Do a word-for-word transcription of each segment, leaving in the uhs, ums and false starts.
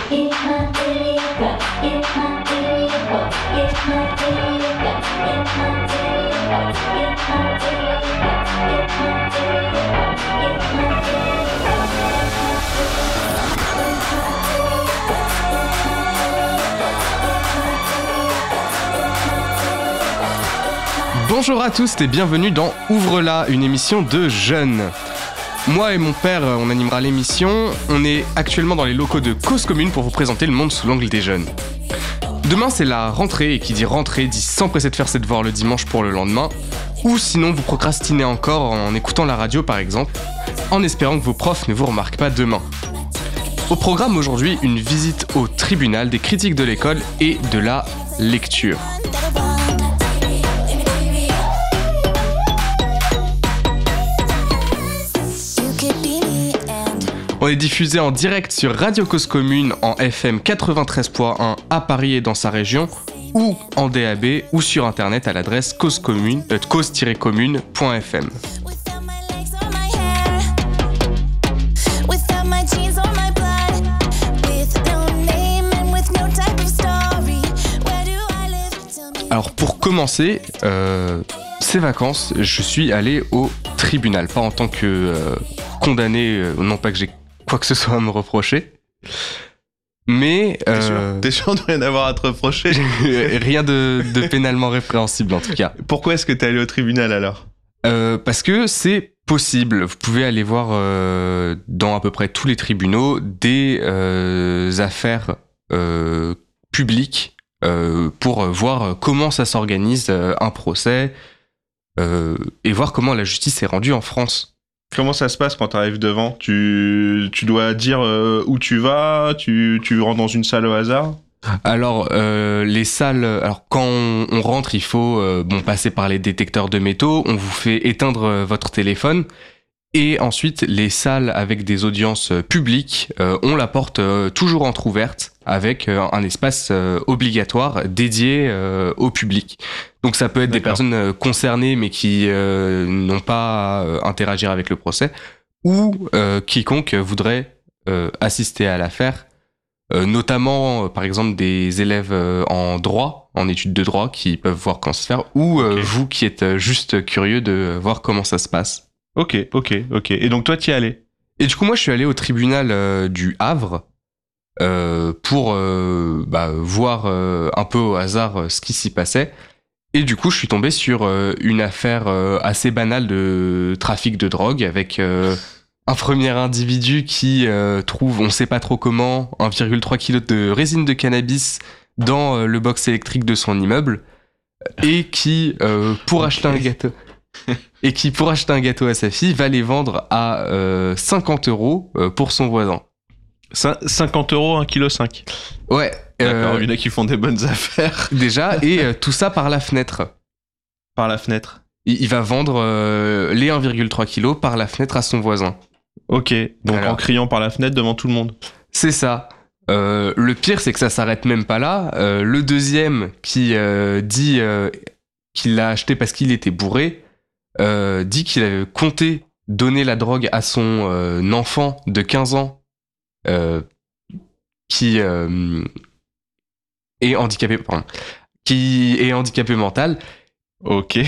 Bonjour à tous et bienvenue dans Ouvre-la, une émission de jeunes. Moi et mon père, on animera l'émission. On est actuellement dans les locaux de Cause Commune pour vous présenter le monde sous l'angle des jeunes. Demain, c'est la rentrée, et qui dit rentrée dit s'empresser de faire ses devoirs le dimanche pour le lendemain. Ou sinon, vous procrastinez encore en écoutant la radio par exemple, en espérant que vos profs ne vous remarquent pas demain. Au programme aujourd'hui, une visite au tribunal, des critiques de l'école et de la lecture. On est diffusé en direct sur Radio Cause Commune en F M quatre-vingt-treize point un à Paris et dans sa région, ou en D A B ou sur internet à l'adresse cause commune, euh, cause-commune point f m. Alors pour commencer, euh, ces vacances, je suis allé au tribunal, pas en tant que euh, condamné, euh, non pas que j'ai quoi que ce soit à me reprocher, mais T'es sûr, euh, T'es sûr de rien avoir à te reprocher? rien de, de pénalement répréhensible en tout cas. Pourquoi est-ce que t'es allé au tribunal alors? euh, Parce que c'est possible. Vous pouvez aller voir euh, dans à peu près tous les tribunaux des euh, affaires euh, publiques euh, pour voir comment ça s'organise euh, un procès euh, et voir comment la justice est rendue en France. Comment ça se passe quand t'arrives devant? Tu, tu dois dire euh, où tu vas? Tu, tu rentres dans une salle au hasard? Alors, euh, les salles... Alors, quand on, on rentre, il faut euh, bon, passer par les détecteurs de métaux. On vous fait éteindre euh, votre téléphone. Et ensuite, les salles avec des audiences euh, publiques euh, ont la porte euh, toujours entrouverte avec euh, un espace euh, obligatoire dédié euh, au public. Donc ça peut être D'accord. des personnes euh, concernées mais qui euh, n'ont pas à euh, interagir avec le procès, ou euh, quiconque voudrait euh, assister à l'affaire, euh, notamment euh, par exemple des élèves euh, en droit, en études de droit, qui peuvent voir comment ça se fait, ou euh, okay. vous qui êtes juste curieux de voir comment ça se passe. Ok, ok, ok. Et donc toi, t'y es allé? Et du coup, moi, je suis allé au tribunal euh, du Havre euh, pour euh, bah, voir euh, un peu au hasard euh, ce qui s'y passait. Et du coup, je suis tombé sur euh, une affaire euh, assez banale de trafic de drogue avec euh, un premier individu qui euh, trouve, on sait pas trop comment, un virgule trois kilos de résine de cannabis dans euh, le box électrique de son immeuble et qui, euh, pour okay. acheter un gâteau... et qui, pour acheter un gâteau à sa fille, va les vendre à euh, cinquante euros euh, pour son voisin. cinquante euros, un virgule cinq kilos. Ouais. D'accord, euh, il y en a qui font des bonnes affaires. Déjà, et euh, tout ça par la fenêtre. Par la fenêtre. Il, il va vendre euh, les un virgule trois kilos par la fenêtre à son voisin. Ok, donc Alors, en criant par la fenêtre devant tout le monde. C'est ça. Euh, le pire, c'est que ça s'arrête même pas là. Euh, le deuxième qui euh, dit euh, qu'il l'a acheté parce qu'il était bourré, Euh, dit qu'il avait compté donner la drogue à son euh, enfant de quinze ans euh, qui euh, est handicapé, pardon, qui est handicapé mental. Ok.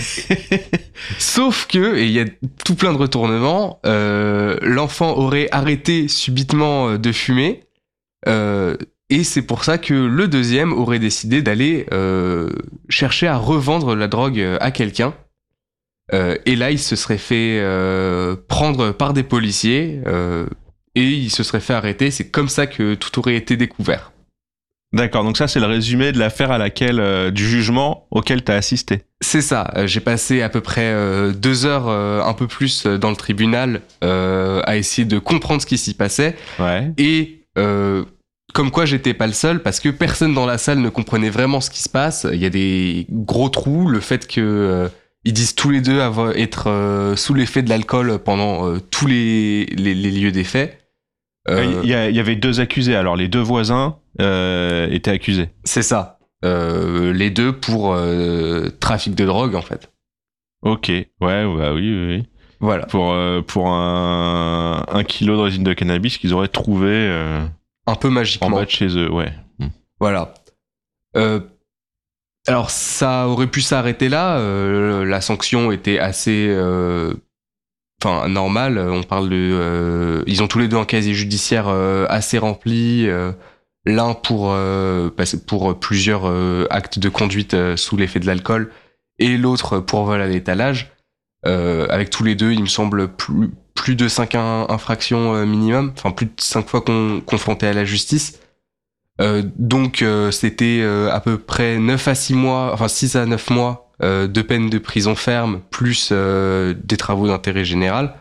Sauf que, et il y a tout plein de retournements, euh, l'enfant aurait arrêté subitement de fumer, euh, et c'est pour ça que le deuxième aurait décidé d'aller euh, chercher à revendre la drogue à quelqu'un. Euh, et là, il se serait fait euh, prendre par des policiers euh, et il se serait fait arrêter. C'est comme ça que tout aurait été découvert. D'accord, donc ça, c'est le résumé de l'affaire à laquelle, euh, du jugement auquel tu as assisté. C'est ça. Euh, j'ai passé à peu près euh, deux heures, euh, un peu plus, dans le tribunal euh, à essayer de comprendre ce qui s'y passait. Ouais. Et euh, comme quoi, j'étais pas le seul parce que personne dans la salle ne comprenait vraiment ce qui se passe. Il y a des gros trous. Le fait que... Euh, Ils disent tous les deux avoir, être euh, sous l'effet de l'alcool pendant euh, tous les, les, les lieux des faits. Euh, il, y a, il y avait deux accusés, alors les deux voisins euh, étaient accusés. C'est ça. Euh, les deux pour euh, trafic de drogue, en fait. Ok, ouais, bah oui, oui, oui. Voilà. Pour, euh, pour un, un kilo de résine de cannabis qu'ils auraient trouvé... Euh... un peu magiquement. En bas de chez eux, ouais. Voilà. Euh, alors, ça aurait pu s'arrêter là. Euh, la sanction était assez, euh, enfin, normale. On parle de, euh, ils ont tous les deux un casier judiciaire euh, assez rempli. Euh, l'un pour euh, pour plusieurs euh, actes de conduite euh, sous l'effet de l'alcool, et l'autre pour vol à l'étalage. Euh, avec tous les deux, il me semble plus plus de cinq infractions euh, minimum. Enfin, plus de cinq fois con, confrontés à la justice. Euh, donc euh, c'était euh, à peu près neuf à six mois, enfin six à neuf mois euh, de peine de prison ferme, plus euh, des travaux d'intérêt général.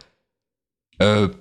Euh,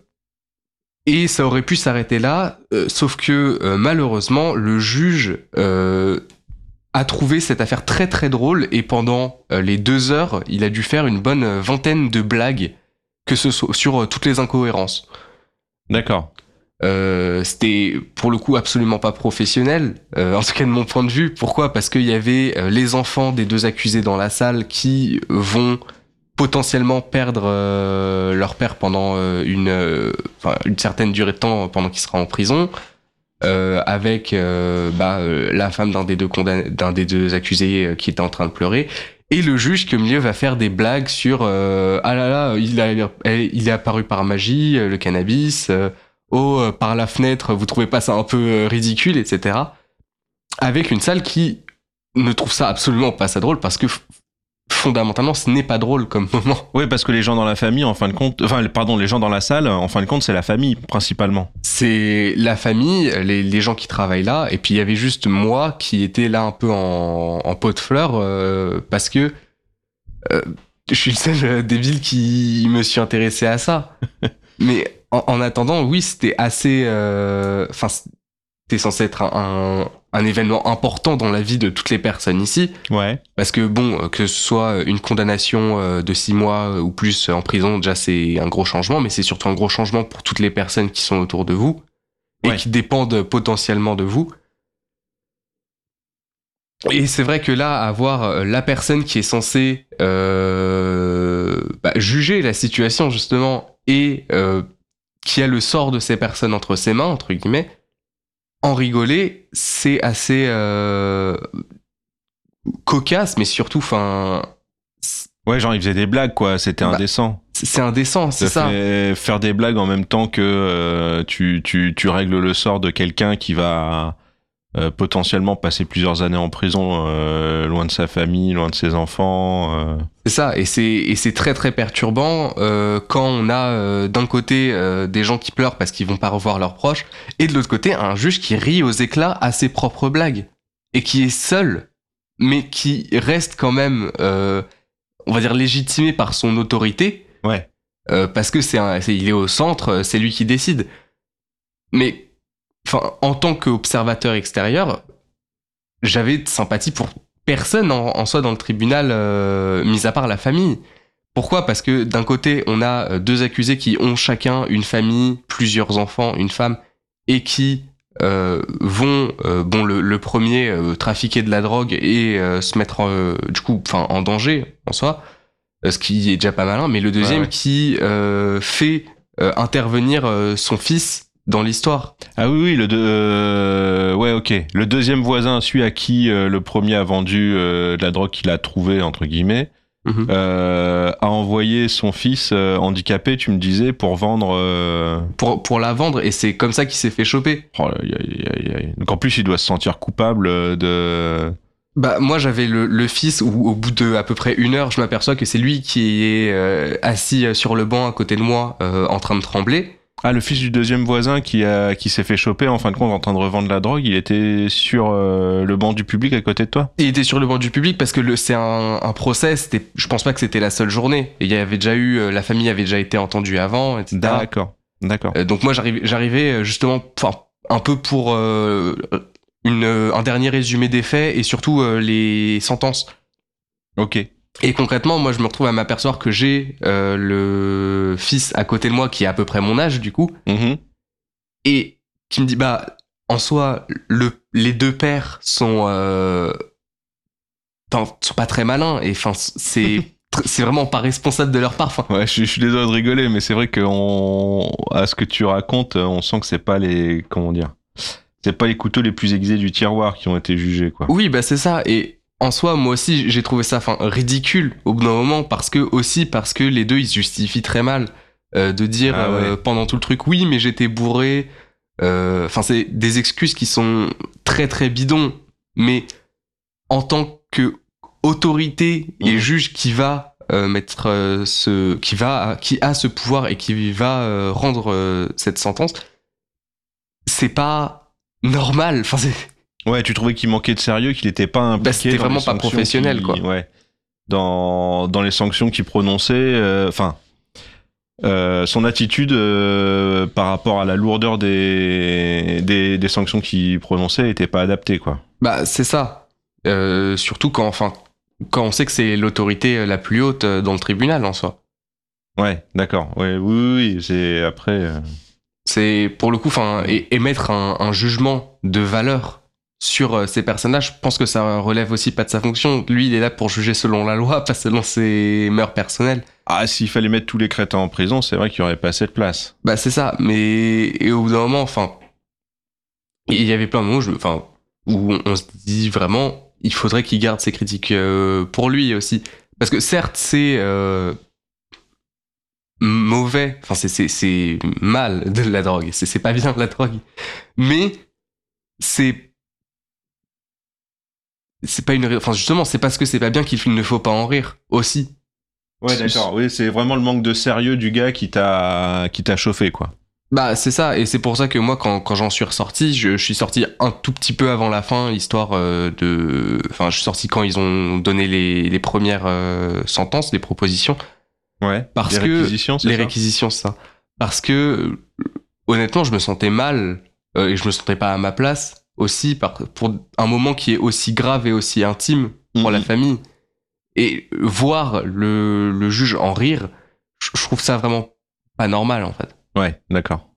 et ça aurait pu s'arrêter là, euh, sauf que euh, malheureusement, le juge euh, a trouvé cette affaire très très drôle, et pendant euh, les deux heures, il a dû faire une bonne vingtaine de blagues que ce soit sur euh, toutes les incohérences. D'accord. Euh, c'était pour le coup absolument pas professionnel, euh, en tout cas de mon point de vue. Pourquoi ? Parce qu'il y avait euh, les enfants des deux accusés dans la salle qui vont potentiellement perdre euh, leur père pendant euh, une, euh, une certaine durée de temps pendant qu'il sera en prison, euh, avec euh, bah, euh, la femme d'un des deux condamn- d'un des deux accusés euh, qui était en train de pleurer. Et le juge, qui au milieu va faire des blagues sur euh, ah là là, il, a, il est apparu par magie, le cannabis. Euh, oh, euh, par la fenêtre, vous trouvez pas ça un peu euh, ridicule, et cetera. Avec une salle qui ne trouve ça absolument pas ça drôle, parce que f- fondamentalement, ce n'est pas drôle comme moment. Oui, parce que les gens dans la famille, en fin de compte, enfin, pardon, les gens dans la salle, en fin de compte, c'est la famille principalement. C'est la famille, les, les gens qui travaillent là, et puis il y avait juste moi qui était là un peu en, en pot de fleurs, euh, parce que euh, je suis le seul euh, débile qui me suis intéressé à ça. Mais en, en attendant, oui, c'était assez... Enfin, euh, c'était censé être un, un, un événement important dans la vie de toutes les personnes ici. Ouais. Parce que, bon, que ce soit une condamnation de six mois ou plus en prison, déjà, c'est un gros changement, mais c'est surtout un gros changement pour toutes les personnes qui sont autour de vous et ouais. qui dépendent potentiellement de vous. Et c'est vrai que là, avoir la personne qui est censée euh, bah, juger la situation, justement, et euh, qui a le sort de ces personnes entre ses mains, entre guillemets, en rigoler, c'est assez euh, cocasse, mais surtout, enfin... Ouais, genre, il faisait des blagues, quoi, c'était bah, indécent. C'est indécent, c'est ça. Fait faire des blagues en même temps que euh, tu, tu, tu règles le sort de quelqu'un qui va... Euh, potentiellement passer plusieurs années en prison, euh, loin de sa famille, loin de ses enfants. Euh... C'est ça, et c'est, et c'est très très perturbant euh, quand on a euh, d'un côté euh, des gens qui pleurent parce qu'ils vont pas revoir leurs proches, et de l'autre côté un juge qui rit aux éclats à ses propres blagues, et qui est seul, mais qui reste quand même, euh, on va dire, légitimé par son autorité, ouais. euh, parce que c'est, un, c'est il est au centre, c'est lui qui décide. Mais enfin, en tant qu'observateur extérieur, j'avais de sympathie pour personne en, en soi dans le tribunal, euh, mis à part la famille. Pourquoi ? Parce que d'un côté, on a deux accusés qui ont chacun une famille, plusieurs enfants, une femme, et qui euh, vont, euh, bon, le, le premier, euh, trafiquer de la drogue et euh, se mettre euh, du coup, enfin, en danger en soi, ce qui est déjà pas malin, mais le deuxième ouais, ouais. qui euh, fait euh, intervenir euh, son fils dans l'histoire. Ah oui, oui, le deux... Euh, ouais, ok. Le deuxième voisin, celui à qui euh, le premier a vendu euh, de la drogue qu'il a trouvé, entre guillemets, mm-hmm. euh, a envoyé son fils euh, handicapé, tu me disais, pour vendre... Euh... Pour, pour la vendre, et c'est comme ça qu'il s'est fait choper. Oh, aïe, aïe, aïe, aïe. Donc en plus, il doit se sentir coupable de... Bah, moi, j'avais le, le fils où, au bout de à peu près une heure, je m'aperçois que c'est lui qui est euh, assis sur le banc à côté de moi, euh, en train de trembler. Ah, le fils du deuxième voisin qui, a, qui s'est fait choper, en fin de compte, en train de revendre la drogue, il était sur euh, le banc du public à côté de toi ? Il était sur le banc du public parce que le, c'est un, un procès, c'était, je pense pas que c'était la seule journée. Et il y avait déjà eu, euh, la famille avait déjà été entendue avant, et cetera. D'accord, d'accord. Euh, donc moi, j'arrivais, j'arrivais justement, enfin, un peu pour euh, une, un dernier résumé des faits et surtout euh, les sentences. Ok. Et concrètement, moi, je me retrouve à m'apercevoir que j'ai euh, le fils à côté de moi qui est à peu près mon âge, du coup, mmh. et qui me dit, bah, en soi, le, les deux pères sont, euh, sont pas très malins, et enfin, c'est, c'est vraiment pas responsable de leur part. Fin. Ouais, je, je suis désolé de rigoler, mais c'est vrai que on, à ce que tu racontes, on sent que c'est pas les, comment dire, c'est pas les couteaux les plus aiguisés du tiroir qui ont été jugés, quoi. Oui, bah c'est ça. Et en soi, moi aussi, j'ai trouvé ça, enfin, ridicule au bout d'un moment, parce que aussi parce que les deux, ils se justifient très mal euh, de dire Ah ouais. euh, pendant tout le truc, oui, mais j'étais bourré. Enfin, euh, c'est des excuses qui sont très très bidons. Mais en tant que autorité et mmh. juge qui va euh, mettre euh, ce, qui va, qui a ce pouvoir et qui va euh, rendre euh, cette sentence, c'est pas normal. Enfin, c'est... Ouais, tu trouvais qu'il manquait de sérieux, qu'il était pas impliqué. Bah, c'était dans vraiment les pas professionnel, qui, quoi. Ouais. Dans dans les sanctions qu'il prononçait, enfin. Euh, euh, son attitude euh, par rapport à la lourdeur des, des, des sanctions qu'il prononçait était pas adaptée, quoi. Bah, c'est ça. Euh, surtout quand, enfin, quand on sait que c'est l'autorité la plus haute dans le tribunal en soi. Ouais, d'accord. Ouais, oui, oui, c'est après. Euh... C'est pour le coup, enfin, émettre un, un jugement de valeur sur ces personnages, je pense que ça relève aussi pas de sa fonction. Lui, il est là pour juger selon la loi, pas selon ses mœurs personnelles. Ah, s'il fallait mettre tous les crétins en prison, c'est vrai qu'il y aurait pas assez de place. Bah, c'est ça. Mais et au bout d'un moment, enfin, il y avait plein de moments, je, enfin, où on, on se dit vraiment. Il faudrait qu'il garde ses critiques euh, pour lui aussi. Parce que certes, c'est euh, mauvais, enfin, c'est, c'est, c'est mal de la drogue, c'est, c'est pas bien de la drogue. Mais c'est. C'est pas une. Enfin, justement, c'est parce que c'est pas bien qu'il ne faut pas en rire aussi. Ouais, d'accord. Oui, c'est vraiment le manque de sérieux du gars qui t'a, qui t'a chauffé, quoi. Bah, c'est ça, et c'est pour ça que moi, quand, quand j'en suis ressorti, je, je suis sorti un tout petit peu avant la fin, histoire euh, de... Enfin, je suis sorti quand ils ont donné les, les premières euh, sentences, les propositions. Ouais, parce les que réquisitions, c'est Les ça réquisitions, c'est ça. Parce que, honnêtement, je me sentais mal, euh, et je me sentais pas à ma place, aussi, par, pour un moment qui est aussi grave et aussi intime pour mmh. la famille. Et voir le, le juge en rire, je, je trouve ça vraiment pas normal, en fait. Ouais, d'accord.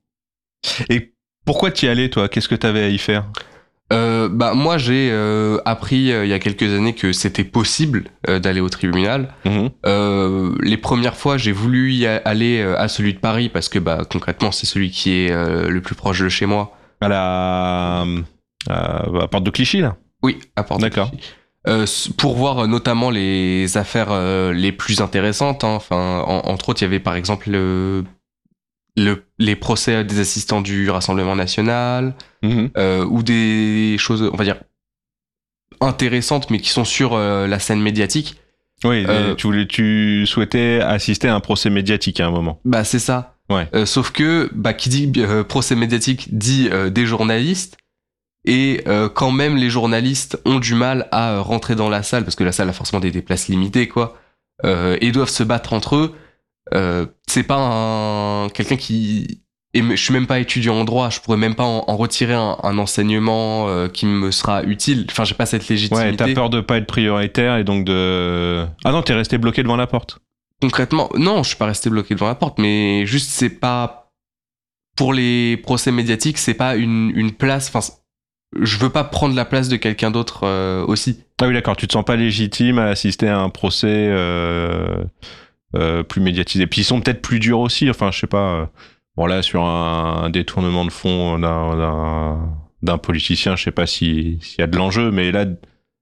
Et pourquoi t'y allais, toi ? Qu'est-ce que t'avais à y faire ? euh, bah, moi, j'ai euh, appris euh, il y a quelques années que c'était possible euh, d'aller au tribunal. Mmh. Euh, les premières fois, j'ai voulu y aller euh, à celui de Paris parce que bah, concrètement, c'est celui qui est euh, le plus proche de chez moi. À la à, à Porte de Clichy, là ? Oui, à Porte d'accord. de Clichy. Euh, pour voir notamment les affaires euh, les plus intéressantes. Hein. Enfin, en, entre autres, il y avait par exemple le... Le, les procès des assistants du Rassemblement National, mmh. euh, ou des choses, on va dire, intéressantes, mais qui sont sur euh, la scène médiatique. Oui, euh, tu, voulais, tu souhaitais assister à un procès médiatique à un moment. Bah, c'est ça. Ouais. Euh, sauf que, bah, qui dit euh, procès médiatique dit euh, des journalistes, et euh, quand même, les journalistes ont du mal à euh, rentrer dans la salle, parce que la salle a forcément des, des places limitées, quoi, euh, et doivent se battre entre eux. Euh, c'est pas un quelqu'un qui et je suis même pas étudiant en droit, je pourrais même pas en, en retirer un, un enseignement euh, qui me sera utile. Enfin, j'ai pas cette légitimité. Ouais, t'as peur de pas être prioritaire et donc de. Ah non, t'es resté bloqué devant la porte. Concrètement, non, je suis pas resté bloqué devant la porte, mais juste c'est pas pour les procès médiatiques, c'est pas une une place. Enfin, je veux pas prendre la place de quelqu'un d'autre euh, aussi. Ah oui, d'accord. Tu te sens pas légitime à assister à un procès. Euh... Euh, plus médiatisés. Puis ils sont peut-être plus durs aussi. Enfin, je sais pas. Euh, bon là, sur un, un détournement de fonds d'un, d'un, d'un politicien, je sais pas si, s'il y a de l'enjeu, mais là.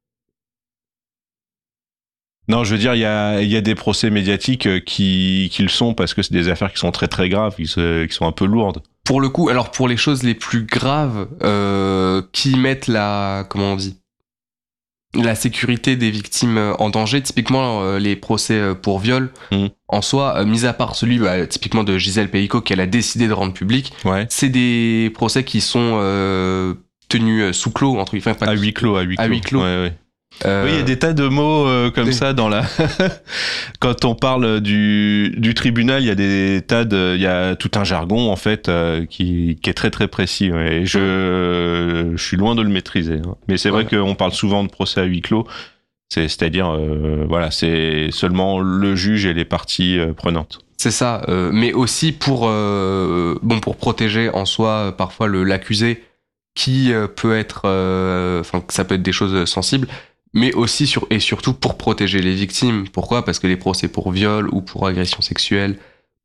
Non, je veux dire, il y a, il y a des procès médiatiques qui, qui le sont parce que c'est des affaires qui sont très très graves, qui, se, qui sont un peu lourdes. Pour le coup, alors pour les choses les plus graves, euh, qui mettent la, comment on dit, la sécurité des victimes en danger, typiquement euh, les procès pour viol, mmh. en soi, euh, mis à part celui bah, typiquement de Gisèle Pelicot qu'elle a décidé de rendre public, ouais. c'est des procès qui sont euh, tenus sous clos, entre guillemets. À huis clos, à huis clos. À huis clos. Ouais, ouais. Euh... Oui, il y a des tas de mots euh, comme oui. ça dans la. Quand on parle du, du tribunal, il y a des tas de, il y a tout un jargon en fait euh, qui, qui est très très précis. Ouais. Et je, je suis loin de le maîtriser. Mais c'est vrai ouais. qu'on parle souvent de procès à huis clos. C'est, c'est-à-dire, euh, voilà, c'est seulement le juge et les parties euh, prenantes. C'est ça. Euh, mais aussi pour, euh, bon, pour protéger en soi parfois le, l'accusé qui euh, peut être, enfin, ça peut être des choses sensibles. Mais aussi sur, et surtout pour protéger les victimes. Pourquoi ? Parce que les procès pour viol ou pour agression sexuelle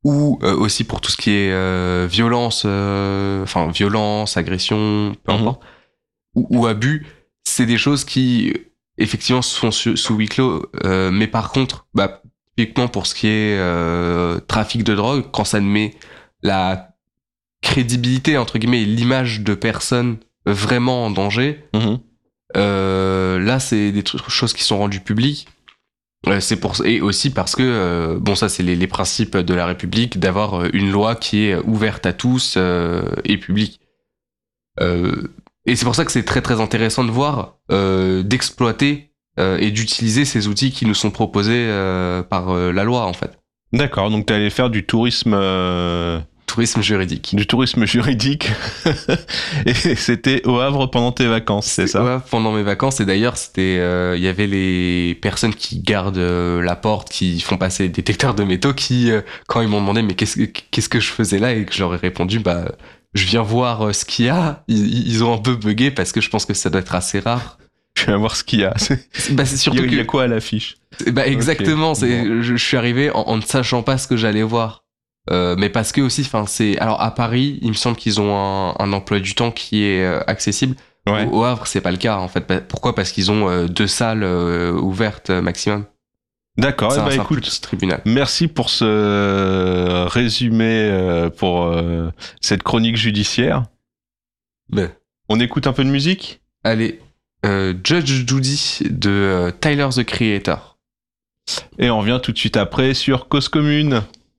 ou euh, aussi pour tout ce qui est euh, violence, euh, enfin violence, agression, peu importe, mmh. ou, ou abus, c'est des choses qui effectivement se font su, sous huis clos, euh, mais par contre, bah, typiquement pour ce qui est euh, trafic de drogue, quand ça ne met la crédibilité, entre guillemets, et l'image de personnes vraiment en danger, mmh. euh, là c'est des trucs, choses qui sont rendues publiques. Euh, c'est pour, et aussi parce que, euh, bon ça c'est les, les principes de la République, d'avoir une loi qui est ouverte à tous euh, et publique. Euh, et c'est pour ça que c'est très très intéressant de voir, euh, d'exploiter euh, et d'utiliser ces outils qui nous sont proposés euh, par euh, la loi en fait. D'accord, donc tu allais faire du tourisme... Euh... Tourisme juridique. Du tourisme juridique. Et c'était au Havre pendant tes vacances, c'est ça ? Au Havre pendant mes vacances. Et d'ailleurs, c'était, il euh, y avait les personnes qui gardent euh, la porte, qui font passer les détecteurs de métaux, qui, euh, quand ils m'ont demandé mais qu'est-ce que, qu'est-ce que je faisais là, et que je leur ai répondu, bah, je viens voir euh, ce qu'il y a. Ils, ils ont un peu bugué parce que je pense que ça doit être assez rare. Je viens voir ce qu'il y a. C'est... Bah, c'est surtout il y a, que... il y a quoi à l'affiche ? Bah, exactement. Okay. C'est, bon. je, je suis arrivé en, en ne sachant pas ce que j'allais voir. Euh, mais parce que aussi, enfin, c'est alors à Paris, il me semble qu'ils ont un, un emploi du temps qui est euh, accessible. Ouais. Au, au Havre, c'est pas le cas en fait. Pourquoi ? Parce qu'ils ont euh, deux salles euh, ouvertes euh, maximum. D'accord. C'est, eh un, ben, c'est écoute, un petit tribunal. Merci pour ce résumé euh, pour euh, cette chronique judiciaire. Ben. On écoute un peu de musique ? Allez, euh, Judge Judy de euh, Tyler the Creator. Et on revient tout de suite après sur Cause Commune.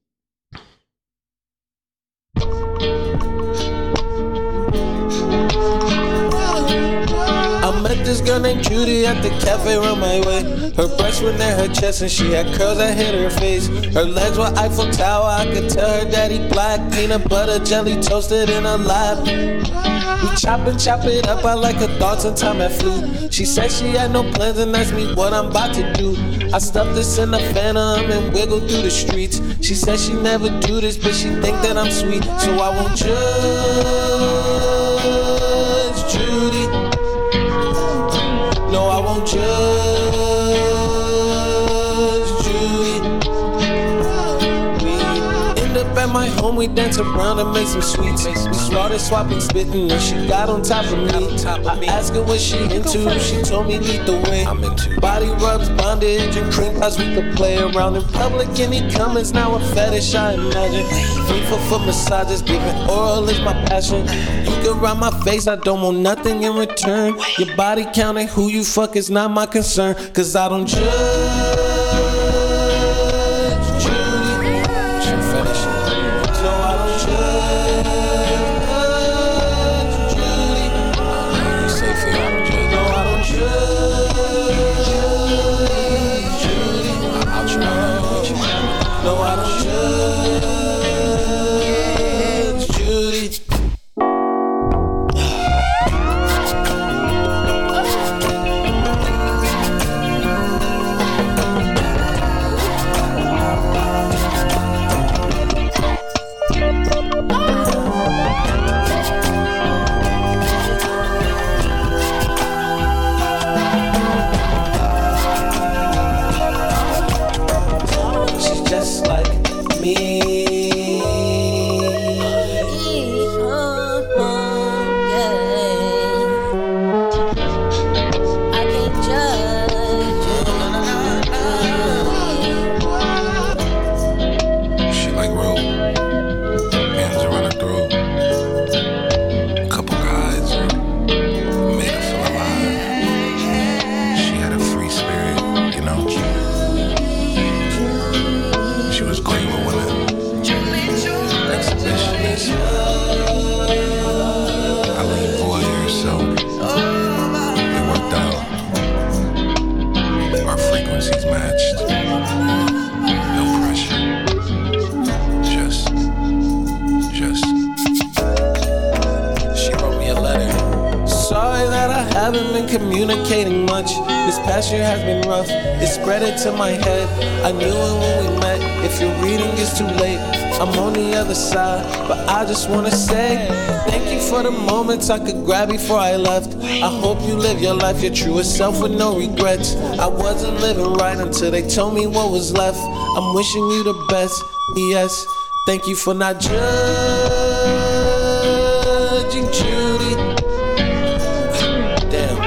This girl named Judy at the cafe on my way. Her breasts were near her chest and she had curls that hit her face. Her legs were Eiffel Tower, I could tell her daddy black. Peanut butter jelly toasted in her lap. We chop and chop it up, I like her thoughts and time at flew. She said she had no plans and asked me what I'm about to do. I stuffed this in a phantom and wiggled through the streets. She said she never do this, but she think that I'm sweet. So I won't judge Judy. No, I won't judge Judy. We end up at my home, we dance around and make some sweets. We started swapping, spitting, and she got on top of me. I asked her what she into, she told me lead the way. I'm into body rubs, bondage, and cream pies. We could play around in public. Any comments, now a fetish, I imagine. Faithful for massages, giving oral is my passion. You can ride my face, I don't want nothing in return. Your body counting, who you fuck is not my concern. Cause I don't judge Judy. What's your fetish? No, I don't judge Judy. You say for you, I don't judge. No, I don't judge Judy. I'll try. No, I don't judge Judy. Communicating much. This past year has been rough. It spread it to my head. I knew it when we met. If you're reading, it's too late. I'm on the other side, but I just wanna say thank you for the moments I could grab before I left. I hope you live your life, your truest self with no regrets. I wasn't living right until they told me what was left. I'm wishing you the best, yes. Thank you for not judging Judy. Damn.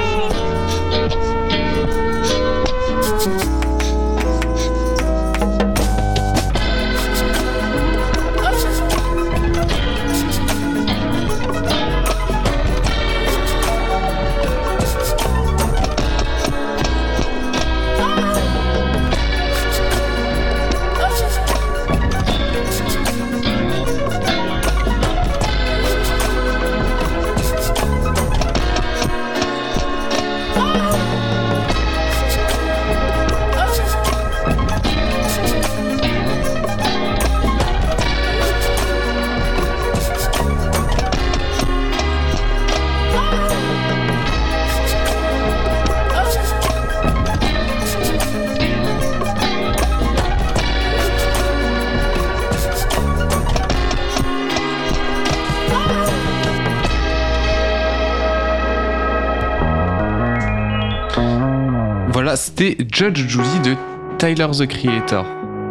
Voilà, c'était Judge Judy de Tyler the Creator.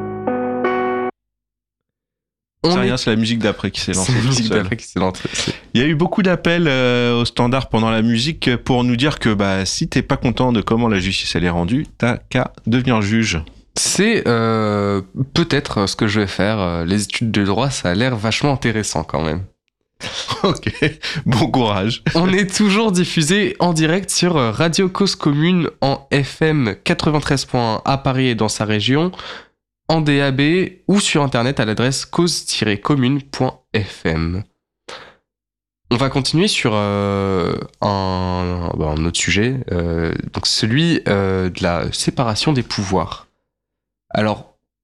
On c'est est... rien, c'est la musique d'après qui s'est lancée. C'est la musique d'après qui s'est lancée. Il y a eu beaucoup d'appels euh, au standard pendant la musique pour nous dire que bah, si t'es pas content de comment la justice elle est rendue, t'as qu'à devenir juge. C'est euh, peut-être ce que je vais faire. Les études de droit, ça a l'air vachement intéressant quand même. Ok, bon courage. On est toujours diffusé en direct sur Radio Cause Commune en F M quatre-vingt-treize point un à Paris et dans sa région, en D A B ou sur internet à l'adresse cause tiret commune point f m. On va continuer sur euh, un, bah, un autre sujet, euh, donc celui euh, de la séparation des pouvoirs. Alors,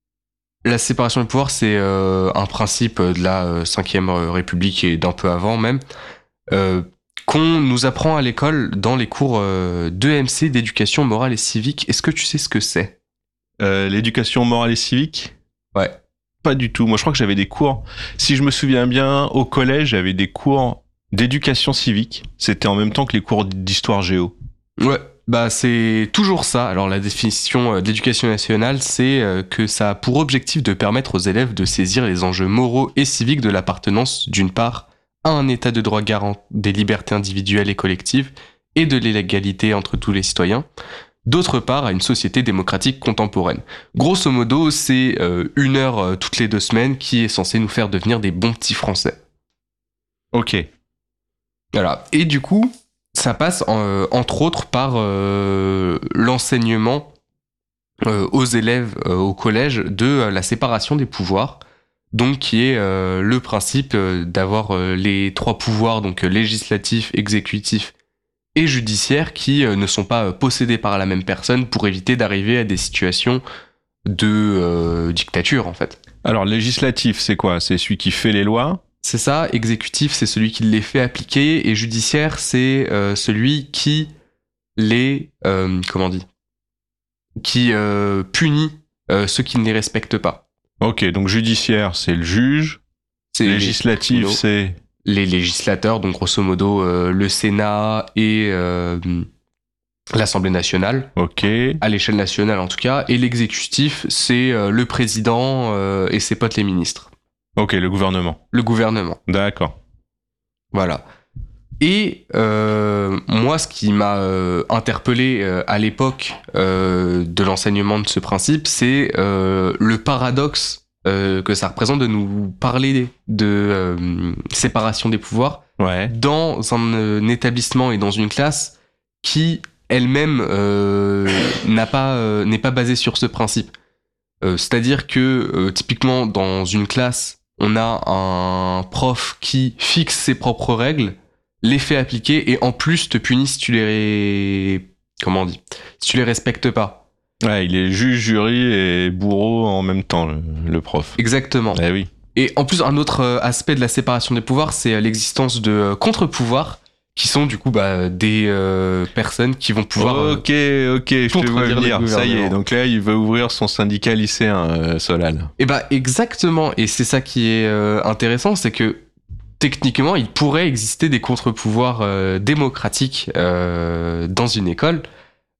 la séparation des pouvoirs, c'est euh, un principe de la cinquième République et d'un peu avant même, euh, qu'on nous apprend à l'école dans les cours euh, d'E M C, d'éducation morale et civique. Est-ce que tu sais ce que c'est ? euh, L'éducation morale et civique ? Ouais. Pas du tout. Moi, je crois que j'avais des cours, si je me souviens bien, au collège, j'avais des cours d'éducation civique. C'était en même temps que les cours d'histoire géo. Ouais. Bah, c'est toujours ça. Alors, la définition d'éducation nationale, c'est que ça a pour objectif de permettre aux élèves de saisir les enjeux moraux et civiques de l'appartenance, d'une part, à un état de droit garant des libertés individuelles et collectives et de l'égalité entre tous les citoyens, d'autre part, à une société démocratique contemporaine. Grosso modo, c'est euh, une heure euh, toutes les deux semaines qui est censée nous faire devenir des bons petits Français. Ok. Voilà. Et du coup, ça passe euh, entre autres par euh, l'enseignement euh, aux élèves euh, au collège de euh, la séparation des pouvoirs, donc qui est euh, le principe euh, d'avoir euh, les trois pouvoirs, donc euh, législatif, exécutif et judiciaire, qui euh, ne sont pas euh, possédés par la même personne pour éviter d'arriver à des situations de euh, dictature en fait. Alors législatif, c'est quoi ? C'est celui qui fait les lois ? C'est ça, exécutif, c'est celui qui les fait appliquer, et judiciaire, c'est euh, celui qui les... Euh, comment on dit ? Qui euh, punit euh, ceux qui ne les respectent pas. Ok, donc judiciaire, c'est le juge. C'est législatif, les, c'est... Les législateurs, donc grosso modo euh, le Sénat et euh, l'Assemblée nationale. Ok. À l'échelle nationale en tout cas. Et l'exécutif, c'est euh, le président euh, et ses potes les ministres. Ok, le gouvernement. Le gouvernement. D'accord. Voilà. Et euh, moi, ce qui m'a euh, interpellé euh, à l'époque euh, de l'enseignement de ce principe, c'est euh, le paradoxe euh, que ça représente de nous parler de euh, séparation des pouvoirs ouais. dans un, un établissement et dans une classe qui elle-même euh, n'a pas, euh, n'est pas basée sur ce principe. Euh, c'est-à-dire que euh, typiquement dans une classe, on a un prof qui fixe ses propres règles, les fait appliquer et en plus te punit si tu les comment on dit si tu les respectes pas. Ouais, il est juge, jury et bourreau en même temps, le, le prof. Exactement. Eh oui. Et en plus, un autre aspect de la séparation des pouvoirs, c'est l'existence de contre-pouvoirs qui sont du coup bah, des euh, personnes qui vont pouvoir... Ok, ok, je te vois venir, ça y est. Donc là, il veut ouvrir son syndicat lycéen, euh, Solal. Et bah exactement, et c'est ça qui est euh, intéressant, c'est que techniquement, il pourrait exister des contre-pouvoirs euh, démocratiques euh, dans une école,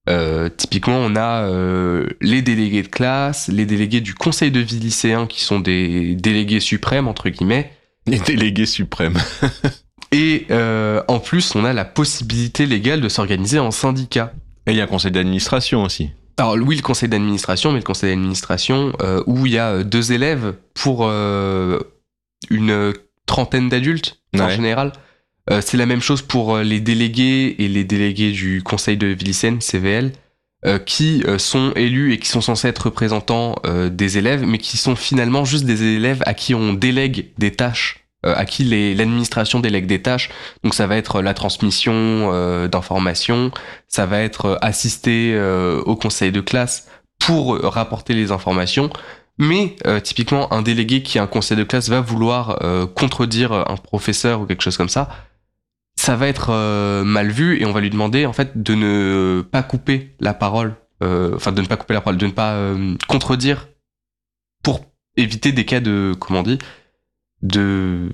Euh, typiquement, on a euh, les délégués de classe, les délégués du conseil de vie lycéen qui sont des délégués suprêmes, entre guillemets. Les délégués suprêmes. Et euh, en plus, on a la possibilité légale de s'organiser en syndicat. Et il y a un conseil d'administration aussi. Alors oui, le conseil d'administration, mais le conseil d'administration euh, où il y a deux élèves pour euh, une trentaine d'adultes ouais. en général. Euh, c'est la même chose pour les délégués et les délégués du conseil de vie lycéenne, C V L, euh, qui euh, sont élus et qui sont censés être représentants euh, des élèves, mais qui sont finalement juste des élèves à qui on délègue des tâches, euh, à qui les, l'administration délègue des tâches. Donc ça va être la transmission euh, d'informations, ça va être assister euh, au conseil de classe pour rapporter les informations. Mais euh, typiquement, un délégué qui a un conseil de classe va vouloir euh, contredire un professeur ou quelque chose comme ça. Ça va être euh, mal vu et on va lui demander en fait de ne pas couper la parole, euh, enfin de ne pas couper la parole, de ne pas euh, contredire pour éviter des cas de, comment on dit, de...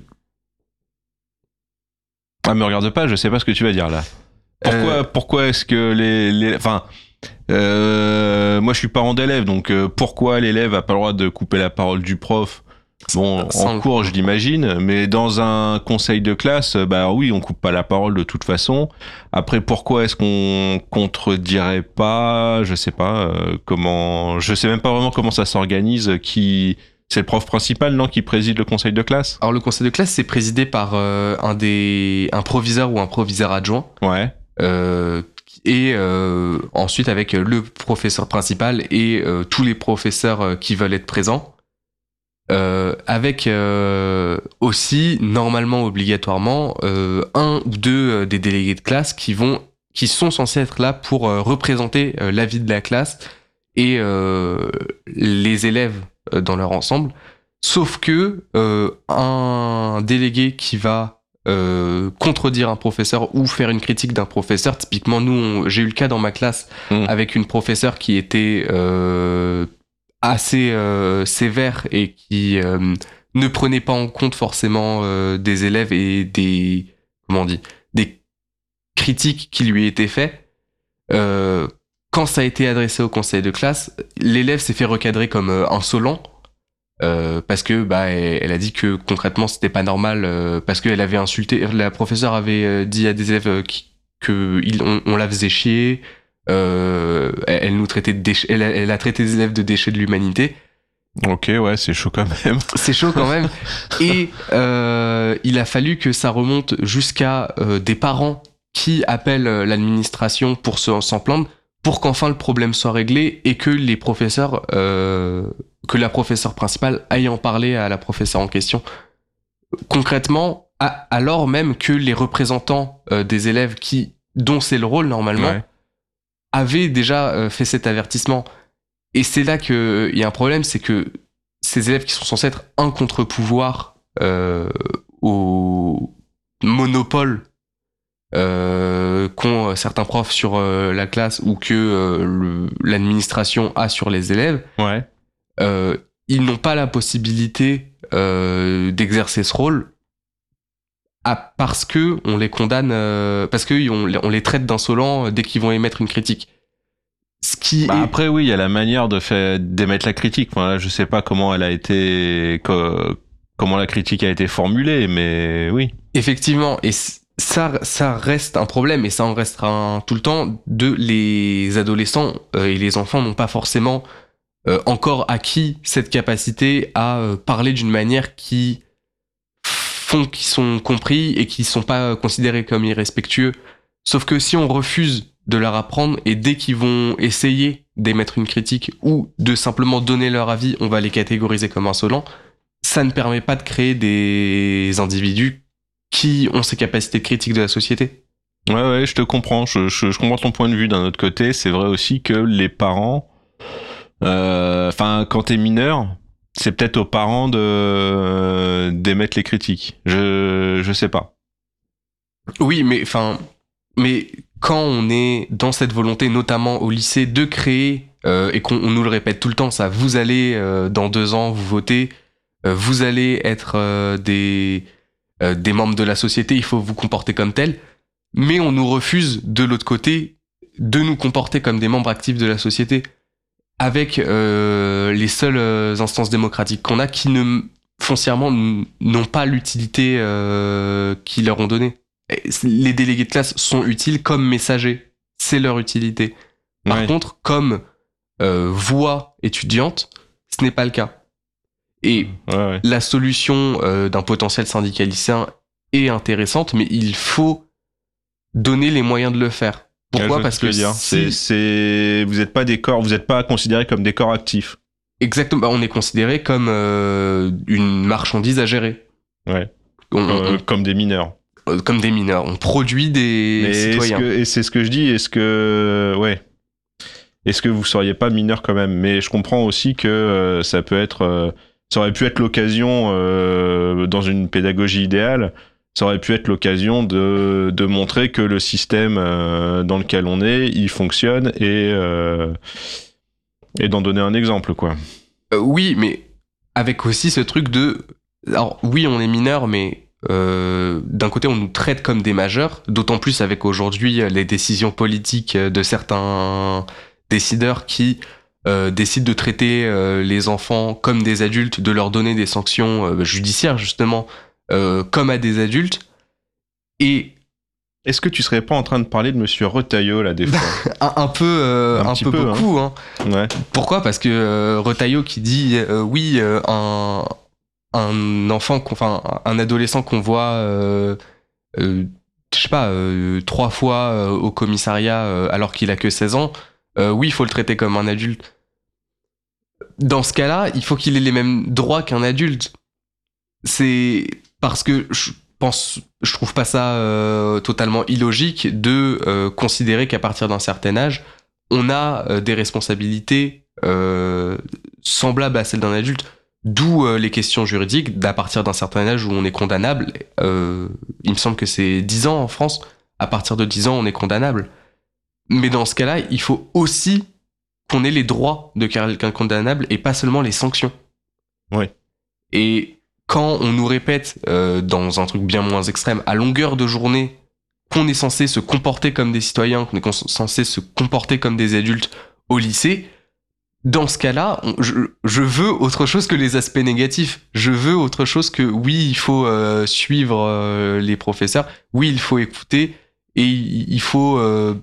Ah me regarde pas, je sais pas ce que tu vas dire là. Pourquoi, euh... pourquoi est-ce que les... les... Enfin, euh, moi je suis parent d'élève, donc euh, pourquoi l'élève a pas le droit de couper la parole du prof ? Bon, en cours, je l'imagine, mais dans un conseil de classe, bah oui, on coupe pas la parole de toute façon. Après, pourquoi est-ce qu'on contredirait pas ? Je sais pas euh, comment. Je sais même pas vraiment comment ça s'organise. Qui c'est le prof principal, non, qui préside le conseil de classe ? Alors le conseil de classe, c'est présidé par euh, un des un proviseur ou un proviseur adjoint. Ouais. Euh, et euh, ensuite avec le professeur principal et euh, tous les professeurs qui veulent être présents. Euh, avec euh, aussi, normalement, obligatoirement, euh, un ou deux euh, des délégués de classe qui, vont, qui sont censés être là pour euh, représenter euh, la vie de la classe et euh, les élèves euh, dans leur ensemble. Sauf que euh, un délégué qui va euh, contredire un professeur ou faire une critique d'un professeur, typiquement, nous, on, j'ai eu le cas dans ma classe mmh. avec une professeure qui était... Euh, assez euh, sévère et qui euh, ne prenait pas en compte forcément euh, des élèves et des comment on dit des critiques qui lui étaient faites. Euh, quand ça a été adressé au conseil de classe, l'élève s'est fait recadrer comme euh, insolent euh, parce que bah elle, elle a dit que concrètement c'était pas normal euh, parce qu'elle avait insulté, la professeure avait euh, dit à des élèves euh, qui, que il, on, on la faisait chier. Euh, elle, elle nous traitait de déchets, elle, elle a traité des élèves de déchets de l'humanité. Ok, ouais, c'est chaud quand même. C'est chaud quand même. Et euh, il a fallu que ça remonte jusqu'à euh, des parents qui appellent l'administration pour se, s'en plaindre, pour qu'enfin le problème soit réglé et que les professeurs, euh, que la professeure principale aille en parler à la professeure en question. Concrètement, à, alors même que les représentants euh, des élèves qui, dont c'est le rôle normalement, ouais. avaient déjà euh, fait cet avertissement. Et c'est là qu'il euh, y a un problème, c'est que ces élèves qui sont censés être un contre-pouvoir euh, au monopole euh, qu'ont certains profs sur euh, la classe ou que euh, le, l'administration a sur les élèves, ouais. euh, ils n'ont pas la possibilité euh, d'exercer ce rôle à, parce que on les condamne, euh, parce qu'on on les traite d'insolents dès qu'ils vont émettre une critique. Ce qui bah est... Après, oui, il y a la manière de faire, d'émettre la critique. Enfin, là, je sais pas comment elle a été, co- comment la critique a été formulée, mais oui. Effectivement, et ça, ça reste un problème, et ça en restera un, tout le temps. De les adolescents euh, et les enfants n'ont pas forcément euh, encore acquis cette capacité à euh, parler d'une manière qui font qu'ils sont compris et qui sont pas considérés comme irrespectueux. Sauf que si on refuse de leur apprendre et dès qu'ils vont essayer d'émettre une critique ou de simplement donner leur avis, on va les catégoriser comme insolents, ça ne permet pas de créer des individus qui ont ces capacités de critique de la société. Ouais, ouais, je te comprends, je, je, je comprends ton point de vue. D'un autre côté, c'est vrai aussi que les parents, enfin, euh, quand t'es mineur, c'est peut-être aux parents de euh, d'émettre les critiques. Je, je sais pas. Oui, mais enfin, mais quand on est dans cette volonté, notamment au lycée, de créer, euh, et qu'on on nous le répète tout le temps, ça, vous allez, euh, dans deux ans, vous votez, euh, vous allez être euh, des, euh, des membres de la société, il faut vous comporter comme tel, mais on nous refuse, de l'autre côté, de nous comporter comme des membres actifs de la société avec euh, les seules euh, instances démocratiques qu'on a qui ne foncièrement n'ont pas l'utilité euh, qu'ils leur ont donnée. Les délégués de classe sont utiles comme messagers, c'est leur utilité. Par ouais. contre, comme euh, voix étudiante, ce n'est pas le cas. Et ouais, ouais. la solution euh, d'un potentiel syndicat lycéen est intéressante, mais il faut donner les moyens de le faire. Pourquoi ? Parce que dire. Si... C'est, c'est... vous n'êtes pas des corps, vous n'êtes pas considérés comme des corps actifs. Exactement, bah, on est considéré comme euh, une marchandise à gérer. Ouais. On, euh, on... Comme des mineurs. Euh, comme des mineurs. On produit des Mais citoyens. Est-ce que, et c'est ce que je dis. Est-ce que, ouais. Est-ce que vous seriez pas mineur quand même ? Mais je comprends aussi que euh, ça peut être, euh, ça aurait pu être l'occasion euh, dans une pédagogie idéale. Ça aurait pu être l'occasion de, de montrer que le système euh, dans lequel on est, il fonctionne et, euh, et d'en donner un exemple, quoi. Euh, oui, mais avec aussi ce truc de... Alors oui, on est mineur, mais euh, d'un côté, on nous traite comme des majeurs, d'autant plus avec aujourd'hui les décisions politiques de certains décideurs qui euh, décident de traiter euh, les enfants comme des adultes, de leur donner des sanctions euh, judiciaires, justement, Euh, comme à des adultes. Et est-ce que tu serais pas en train de parler de Monsieur Retailleau là des fois un, un peu, euh, un, un peu, peu beaucoup. Hein. Hein. Ouais. Pourquoi ? Parce que euh, Retailleau qui dit euh, oui, euh, un un enfant, enfin un adolescent qu'on voit, euh, euh, je sais pas, euh, trois fois euh, au commissariat euh, alors qu'il a que seize ans. Euh, oui, il faut le traiter comme un adulte. Dans ce cas-là, il faut qu'il ait les mêmes droits qu'un adulte. C'est parce que je pense, je trouve pas ça euh, totalement illogique de euh, considérer qu'à partir d'un certain âge, on a euh, des responsabilités euh, semblables à celles d'un adulte, d'où euh, les questions juridiques d'à partir d'un certain âge où on est condamnable. Euh, il me semble que c'est dix ans en France. À partir de dix ans, on est condamnable. Mais dans ce cas-là, il faut aussi qu'on ait les droits de quelqu'un condamnable et pas seulement les sanctions. Oui. Et quand on nous répète, euh, dans un truc bien moins extrême, à longueur de journée, qu'on est censé se comporter comme des citoyens, qu'on est censé se comporter comme des adultes au lycée, dans ce cas-là, on, je, je veux autre chose que les aspects négatifs. Je veux autre chose que, oui, il faut euh, suivre euh, les professeurs, oui, il faut écouter, et il faut euh,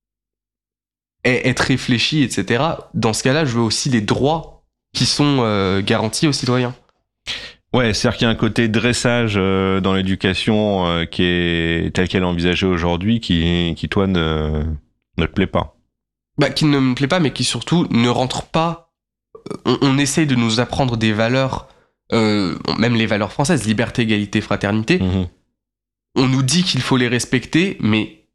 être réfléchi, et cetera. Dans ce cas-là, je veux aussi les droits qui sont euh, garantis aux citoyens. Ouais, c'est-à-dire qu'il y a un côté dressage euh, dans l'éducation euh, qui est tel qu'elle est envisagée aujourd'hui, qui, qui toi ne, ne te plaît pas. Bah, qui ne me plaît pas, mais qui surtout ne rentre pas. On, on essaye de nous apprendre des valeurs, euh, même les valeurs françaises, liberté, égalité, fraternité. Mmh. On nous dit qu'il faut les respecter, mais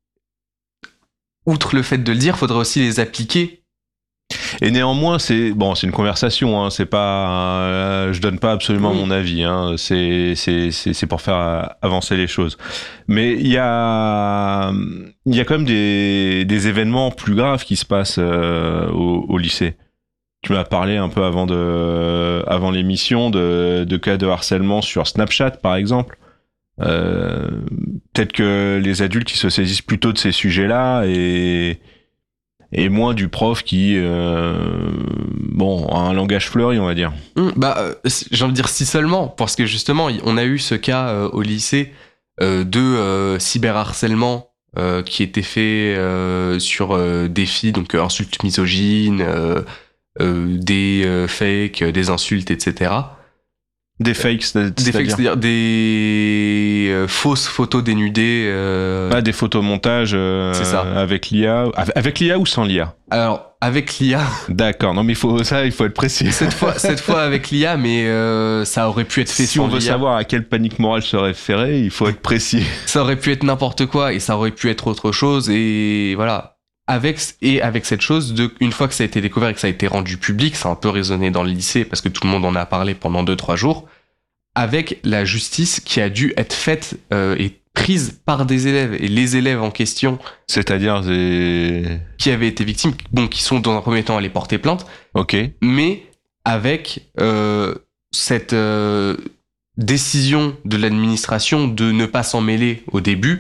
outre le fait de le dire, il faudrait aussi les appliquer. Et néanmoins, c'est bon, c'est une conversation. Hein, c'est pas, euh, je donne pas absolument oui. mon avis. Hein, c'est, c'est, c'est, c'est pour faire avancer les choses. Mais il y a, il y a quand même des, des événements plus graves qui se passent euh, au, au lycée. Tu m'as parlé un peu avant de, avant l'émission de, de cas de harcèlement sur Snapchat, par exemple. Euh, peut-être que les adultes qui se saisissent plutôt de ces sujets-là et et moins du prof qui, euh, bon, a un langage fleuri, on va dire. Mmh, bah, euh, j'ai envie de dire si seulement, parce que justement, on a eu ce cas euh, au lycée euh, de euh, cyberharcèlement euh, qui était fait euh, sur euh, des filles, donc euh, insultes misogynes, euh, euh, des euh, fakes, des insultes, et cetera. Des fakes, c'est-à-dire Des fakes, c'est-à-dire des euh, fausses photos dénudées. Euh... Ah, des photomontages euh, c'est ça. Avec l'I A. Avec l'I A ou sans l'I A ? Alors, avec l'I A. D'accord, non mais il faut, ça, il faut être précis. Cette fois, cette fois avec l'I A, mais euh, ça aurait pu être fait si sans on veut l'I A. Savoir à quelle panique morale se référer, il faut être précis. Ça aurait pu être n'importe quoi et ça aurait pu être autre chose et voilà. Avec, et avec cette chose, de, une fois que ça a été découvert et que ça a été rendu public, ça a un peu résonné dans le lycée parce que tout le monde en a parlé pendant deux trois jours, avec la justice qui a dû être faite euh, et prise par des élèves. Et les élèves en question... C'est-à-dire des... Qui avaient été victimes, bon, qui sont dans un premier temps allés porter plainte, ok, mais avec euh, cette euh, décision de l'administration de ne pas s'en mêler au début,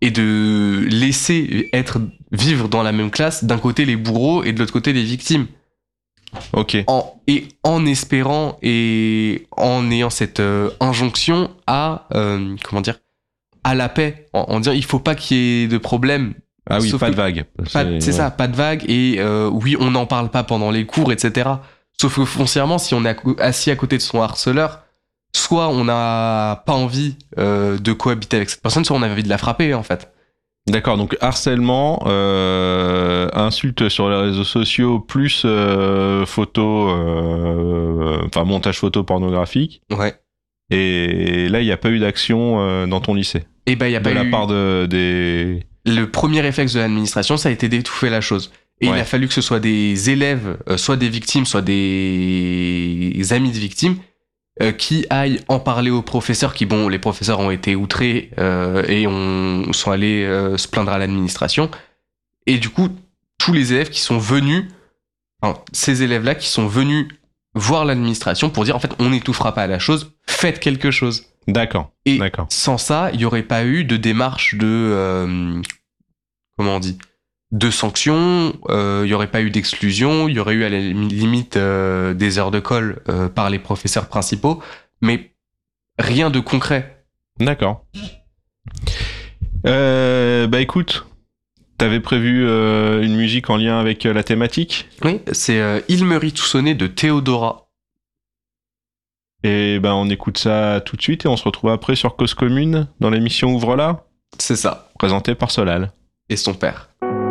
et de laisser être vivre dans la même classe d'un côté les bourreaux et de l'autre côté les victimes. Ok. En, et en espérant et en ayant cette euh, injonction à euh, comment dire à la paix, en, en disant il faut pas qu'il y ait de problème. Ah oui, Sauf pas que, de vague. Pas, c'est c'est ouais. ça, pas de vague et euh, oui on n'en parle pas pendant les cours, et cetera. Sauf que foncièrement, si on est assis à côté de son harceleur, soit on n'a pas envie euh, de cohabiter avec cette personne, soit on a envie de la frapper en fait. D'accord, donc harcèlement, euh, insulte sur les réseaux sociaux, plus euh, photo, euh, enfin montage photo pornographique. Ouais. Et là, il n'y a pas eu d'action euh, dans ton lycée. Et ben, il y a de pas la eu. part de, des. Le premier réflexe de l'administration, ça a été d'étouffer la chose. Et ouais. il a fallu que ce soit des élèves, euh, soit des victimes, soit des amis de victimes, euh, qui aillent en parler aux professeurs, qui, bon, les professeurs ont été outrés euh, et ont, sont allés euh, se plaindre à l'administration. Et du coup, tous les élèves qui sont venus, enfin, ces élèves-là qui sont venus voir l'administration pour dire, en fait, on n'étouffera pas la chose, faites quelque chose. D'accord. Et D'accord. sans ça, il n'y aurait pas eu de démarche de... Euh, comment on dit ? De sanctions, il euh, n'y aurait pas eu d'exclusion, il y aurait eu à la limite euh, des heures de colle euh, par les professeurs principaux, mais rien de concret. D'accord. Euh, bah écoute, t'avais prévu euh, une musique en lien avec euh, la thématique ? Oui, c'est euh, Il me rit tout sonné de Théodora. Et ben on écoute ça tout de suite et on se retrouve après sur Cause Commune dans l'émission Ouvre-la. C'est ça. Présenté par Solal. Et son père.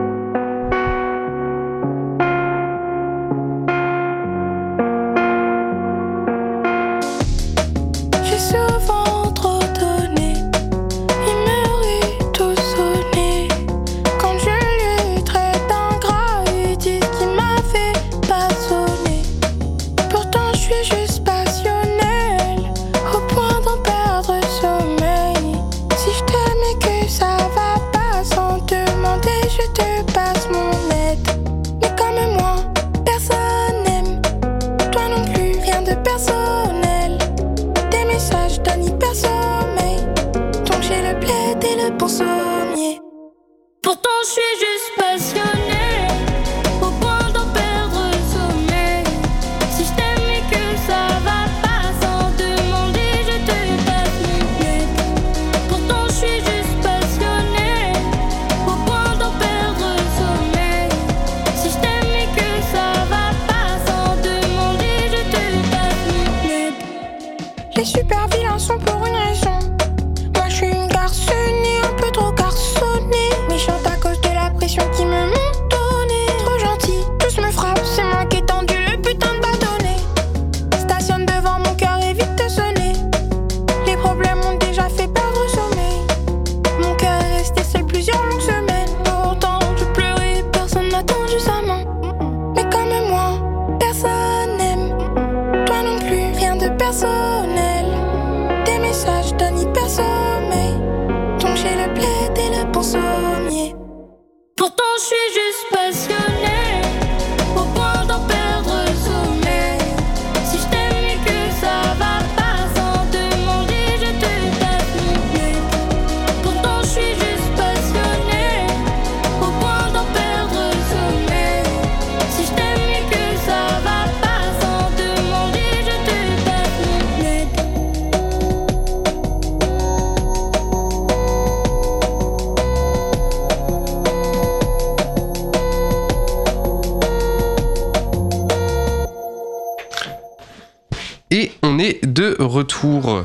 De retour.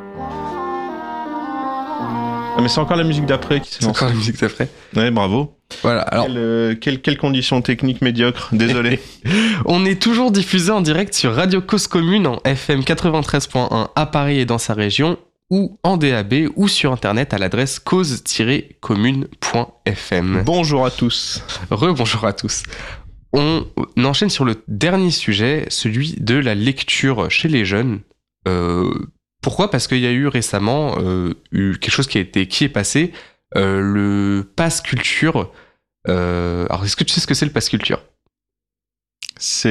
Ah mais c'est encore la musique d'après qui s'est lancée. C'est encore la musique d'après. Ouais, bravo. Voilà. Alors, quelles euh, quelle, quelle conditions techniques médiocres. Désolé. On est toujours diffusé en direct sur Radio Cause Commune en F M quatre-vingt-treize point un à Paris et dans sa région, ou en D A B ou sur internet à l'adresse cause tiret commune point f m. Bonjour à tous. Rebonjour à tous. On enchaîne sur le dernier sujet, celui de la lecture chez les jeunes. Euh, pourquoi ? Parce qu'il y a eu récemment euh, eu quelque chose qui a été qui est passé, euh, le pass culture. Euh, alors, est-ce que tu sais ce que c'est le pass culture ?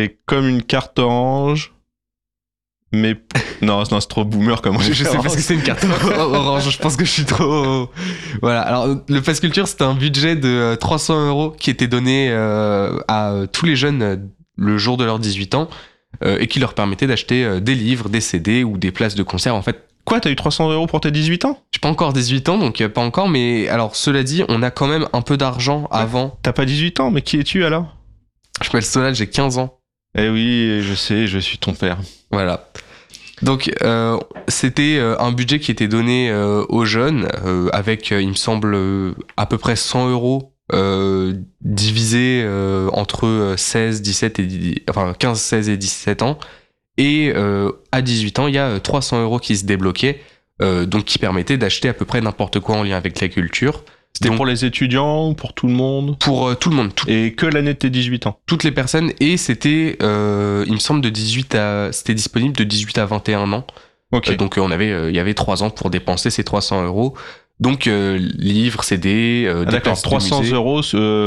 C'est comme une carte orange, mais non, non, c'est trop boomer comme je, je sais parce que c'est une carte orange. Je pense que je suis trop. Voilà. Alors le Pass Culture, c'était un budget de trois cents euros qui était donné euh, à tous les jeunes euh, le jour de leurs dix-huit ans euh, et qui leur permettait d'acheter euh, des livres, des C D ou des places de concert. En fait. Quoi, t'as eu trois cents euros pour tes dix-huit ans ? J'ai pas encore dix-huit ans, donc euh, pas encore. Mais alors cela dit, on a quand même un peu d'argent avant. T'as pas dix-huit ans, mais qui es-tu alors ? Je m'appelle Solal, j'ai quinze ans. Eh oui, je sais, je suis ton père. Voilà. Donc, euh, c'était euh, un budget qui était donné euh, aux jeunes, euh, avec, euh, il me semble, euh, à peu près cent euros euh, divisé euh, entre seize, dix-sept et dix, enfin quinze, seize et dix-sept ans. Et euh, à dix-huit ans, il y a trois cents euros qui se débloquaient, euh, donc qui permettaient d'acheter à peu près n'importe quoi en lien avec la culture. C'était donc, pour les étudiants ou pour tout le monde ? Pour euh, tout le monde. Tout, et que l'année de tes dix-huit ans ? Toutes les personnes. Et c'était, euh, il me semble, de dix-huit à... C'était disponible de dix-huit à vingt et un ans. Ok. Euh, donc on avait, euh, il y avait trois ans pour dépenser ces trois cents euros. Donc euh, livres, C D, euh, ah, des d'accord, trois cents euros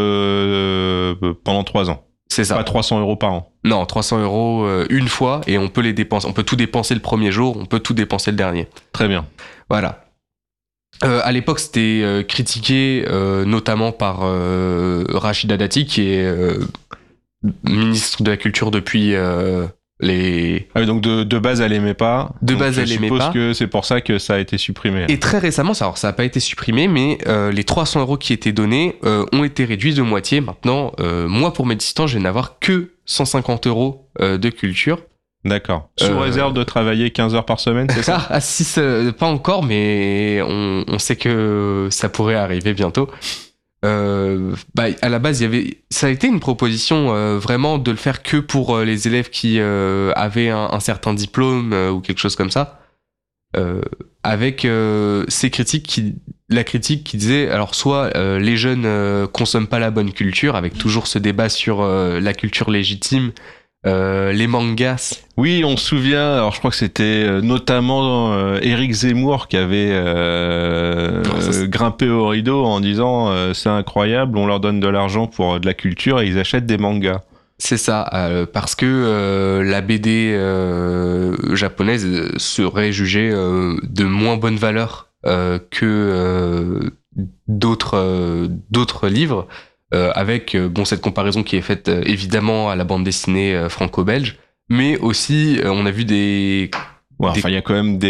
euh, pendant trois ans. C'est ça. Pas trois cents euros par an. Non, trois cents euros euh, une fois et on peut les dépenser. On peut tout dépenser le premier jour, on peut tout dépenser le dernier. Très bien. Voilà. Euh, à l'époque, c'était euh, critiqué euh, notamment par euh, Rachida Dati, qui est euh, ministre de la Culture depuis euh, les... Ah oui, donc de, de base, elle aimait pas. De donc base, elle aimait pas. Je suppose que c'est pour ça que ça a été supprimé. Et très récemment, ça, alors ça n'a pas été supprimé, mais euh, les trois cents euros qui étaient donnés euh, ont été réduits de moitié. Maintenant, euh, moi, pour mes dix-huit ans, je vais n'avoir que cent cinquante euros euh, de culture. D'accord. Sous euh... réserve de travailler quinze heures par semaine, c'est ça ? Ah, si, pas encore, mais on, on sait que ça pourrait arriver bientôt. Euh, bah, à la base, il y avait, ça a été une proposition euh, vraiment de le faire que pour euh, les élèves qui euh, avaient un, un certain diplôme euh, ou quelque chose comme ça. Euh, avec euh, ces critiques qui, la critique qui disait, alors soit euh, les jeunes euh, consomment pas la bonne culture, avec toujours ce débat sur euh, la culture légitime. Euh, les mangas. Oui, on se souvient. Alors, je crois que c'était euh, notamment euh, Éric Zemmour qui avait euh, non, euh, grimpé au rideau en disant euh, c'est incroyable, on leur donne de l'argent pour euh, de la culture et ils achètent des mangas. C'est ça, euh, parce que euh, la B D euh, japonaise serait jugée euh, de moins bonne valeur euh, que euh, d'autres euh, d'autres livres. Euh, avec euh, bon cette comparaison qui est faite euh, évidemment à la bande dessinée euh, franco-belge, mais aussi euh, on a vu des ouais, enfin il y a quand même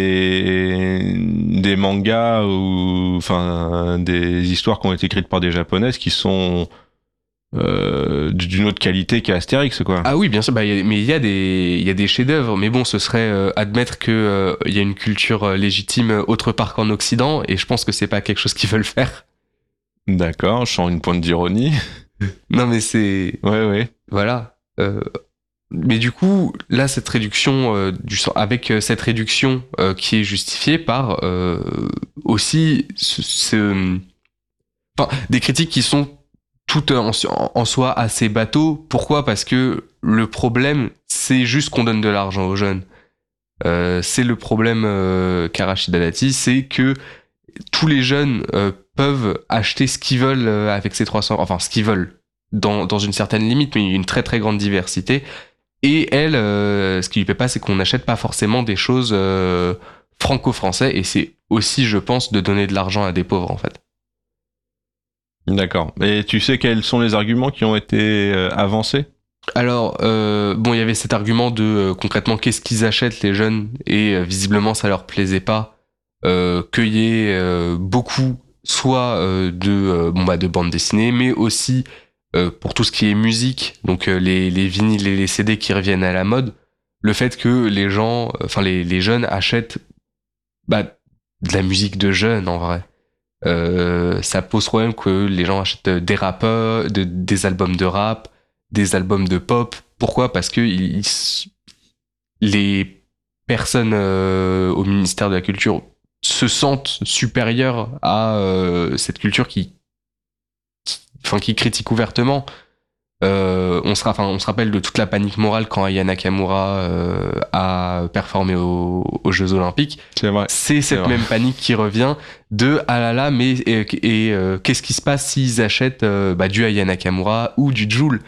des des mangas ou enfin des histoires qui ont été écrites par des japonaises qui sont euh, d'une autre qualité qu'Astérix quoi. Ah oui bien sûr, bah, y a, mais il y a des il y a des chefs-d'œuvre, mais bon ce serait euh, admettre que euh, il y a une culture euh, légitime autre part qu'en Occident, et je pense que c'est pas quelque chose qu'ils veulent faire. D'accord, je sens une pointe d'ironie. Non mais c'est... Ouais, ouais. Voilà. Euh... Mais du coup, là, cette réduction, euh, du... avec cette réduction euh, qui est justifiée par euh, aussi ce... ce... Enfin, des critiques qui sont toutes en, en soi assez bateaux. Pourquoi ? Parce que le problème, c'est juste qu'on donne de l'argent aux jeunes. Euh, c'est le problème euh, qu'a Rachida Dati, c'est que tous les jeunes euh, peuvent acheter ce qu'ils veulent euh, avec ces trois cents, enfin ce qu'ils veulent dans, dans une certaine limite, mais il y a une très très grande diversité. Et elle, euh, ce qui lui plaît pas, c'est qu'on n'achète pas forcément des choses euh, franco-français, et c'est aussi, je pense, de donner de l'argent à des pauvres en fait. D'accord. Et tu sais quels sont les arguments qui ont été euh, avancés ? Alors, euh, bon, il y avait cet argument de euh, concrètement qu'est-ce qu'ils achètent les jeunes, et euh, visiblement ça leur plaisait pas. Euh, qu'il y ait euh, beaucoup soit euh, de, euh, bon, bah, de bandes dessinées, mais aussi euh, pour tout ce qui est musique, donc euh, les, les vinyles et les C D qui reviennent à la mode, le fait que les gens, enfin les, les jeunes achètent bah, de la musique de jeunes en vrai. Euh, ça pose problème que les gens achètent des rappeurs, de, des albums de rap, des albums de pop. Pourquoi ? Parce que ils, les personnes euh, au ministère de la Culture se sentent supérieurs à euh, cette culture qui, qui, enfin, qui critique ouvertement. Euh, on, se, enfin, on se rappelle de toute la panique morale quand Aya Nakamura euh, a performé au, aux Jeux Olympiques. C'est vrai. C'est cette C'est même vrai. panique qui revient de ah là là, mais et, et euh, qu'est-ce qui se passe s'ils achètent euh, bah, du Aya Nakamura ou du Jul ?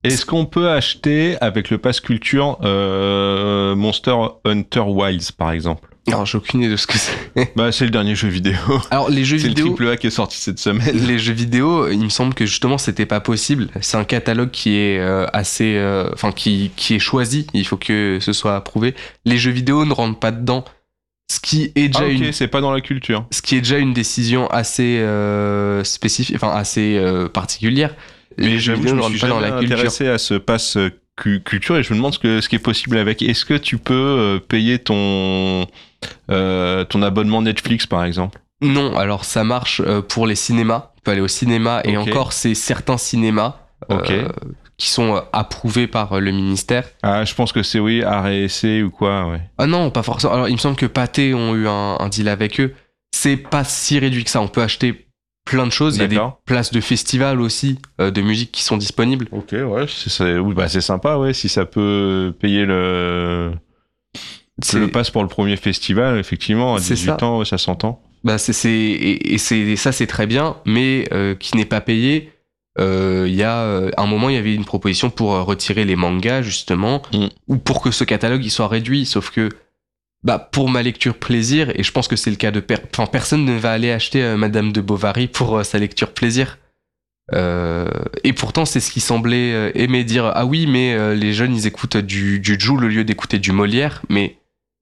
Est-ce qu'on peut acheter avec le pass culture euh, Monster Hunter Wilds par exemple? Alors j'ai aucune idée de ce que c'est. Bah c'est le dernier jeu vidéo. Alors les jeux c'est vidéo. C'est le triple A qui est sorti cette semaine. Les jeux vidéo, il me semble que justement c'était pas possible. C'est un catalogue qui est euh, assez, enfin euh, qui qui est choisi. Il faut que ce soit approuvé. Les jeux vidéo ne rentrent pas dedans. Ce qui est déjà ah, ok, une. c'est pas dans la culture. Ce qui est déjà une décision assez euh, spécifique, enfin assez euh, particulière. Mais j'avoue que je me suis jamais dans la intéressé culture. à ce pass culture et je me demande ce, que, ce qui est possible avec. Est-ce que tu peux euh, payer ton euh, ton abonnement Netflix par exemple? Non, alors ça marche euh, pour les cinémas. Tu peux aller au cinéma et okay. encore c'est certains cinémas euh, okay. qui sont approuvés par le ministère. Ah, je pense que c'est oui, A R E C ou quoi, ouais. Ah non, pas forcément. Alors il me semble que Pathé ont eu un, un deal avec eux. C'est pas si réduit que ça. On peut acheter plein de choses. D'accord. Il y a des places de festival aussi, euh, de musique qui sont disponibles. Ok, ouais, c'est, c'est, oui, bah c'est sympa, ouais, si ça peut payer le, c'est... le pass pour le premier festival, effectivement, à dix-huit ans, ouais, ça s'entend. Bah c'est, c'est, et, et, c'est, et ça, c'est très bien, mais euh, qui n'est pas payé. Il euh, y a euh, un moment, il y avait une proposition pour euh, retirer les mangas, justement, mm. ou pour que ce catalogue il soit réduit, sauf que bah, pour ma lecture plaisir, et je pense que c'est le cas de... Per- enfin, personne ne va aller acheter euh, Madame de Bovary pour euh, sa lecture plaisir. Euh, et pourtant, c'est ce qui semblait euh, aimer dire « Ah oui, mais euh, les jeunes, ils écoutent du, du Jul au lieu d'écouter du Molière. » Mais...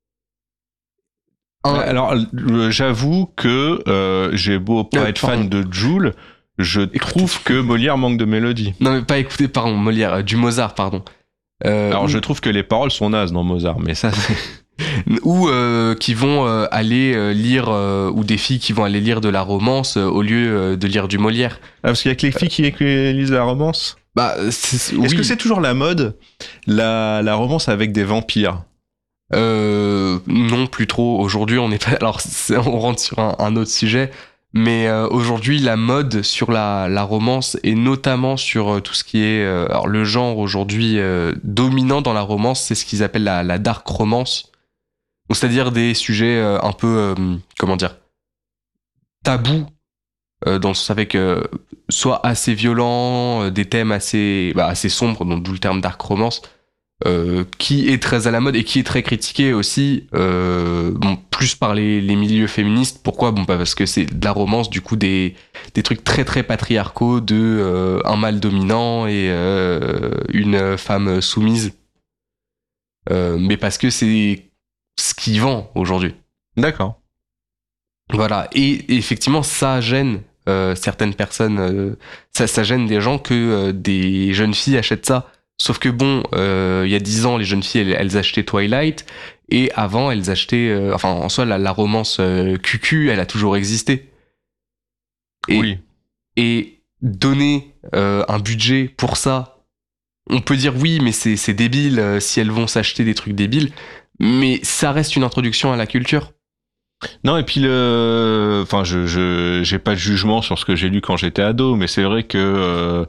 Un... Alors, euh, j'avoue que euh, j'ai beau pas euh, être fan de Jul, je Écoutez, trouve que Molière manque de mélodie. Non, mais pas écouter, pardon, Molière, euh, du Mozart, pardon. Euh, Alors, où... je trouve que les paroles sont nazes dans Mozart, mais ça, c'est... ou euh, qui vont euh, aller euh, lire euh, ou des filles qui vont aller lire de la romance euh, au lieu euh, de lire du Molière. Ah, parce qu'il y a que les filles qui, qui lisent la romance. Bah, c'est, oui. Est-ce que c'est toujours la mode, la, la romance avec des vampires? Euh, non, plus trop. Aujourd'hui, on est pas. Alors, c'est, on rentre sur un, un autre sujet, mais euh, aujourd'hui, la mode sur la, la romance et notamment sur euh, tout ce qui est, euh, alors le genre aujourd'hui euh, dominant dans la romance, c'est ce qu'ils appellent la, la dark romance. Donc, c'est-à-dire des sujets euh, un peu, euh, comment dire, tabous, euh, dans le sens avec euh, soit assez violents, euh, des thèmes assez, bah, assez sombres, donc d'où le terme dark romance. Euh, qui est très à la mode et qui est très critiqué aussi, euh, bon, plus par les, les milieux féministes. Pourquoi? Bon, bah parce que c'est de la romance, du coup, des, des trucs très très patriarcaux de euh, un mâle dominant et euh, une femme soumise. Euh, mais parce que c'est ce qui vend aujourd'hui. D'accord. Voilà. Et, et effectivement, ça gêne euh, certaines personnes, euh, ça, ça gêne des gens que euh, des jeunes filles achètent ça. Sauf que bon, euh, il y a dix ans, les jeunes filles, elles, elles achetaient Twilight, et avant, elles achetaient... Euh, enfin, en soi, la, la romance euh, Q Q, elle a toujours existé. Et, oui. Et donner euh, un budget pour ça, on peut dire oui, mais c'est, c'est débile euh, si elles vont s'acheter des trucs débiles, mais ça reste une introduction à la culture. Non, et puis le... Enfin, je, je, j'ai pas de jugement sur ce que j'ai lu quand j'étais ado, mais c'est vrai que... Euh...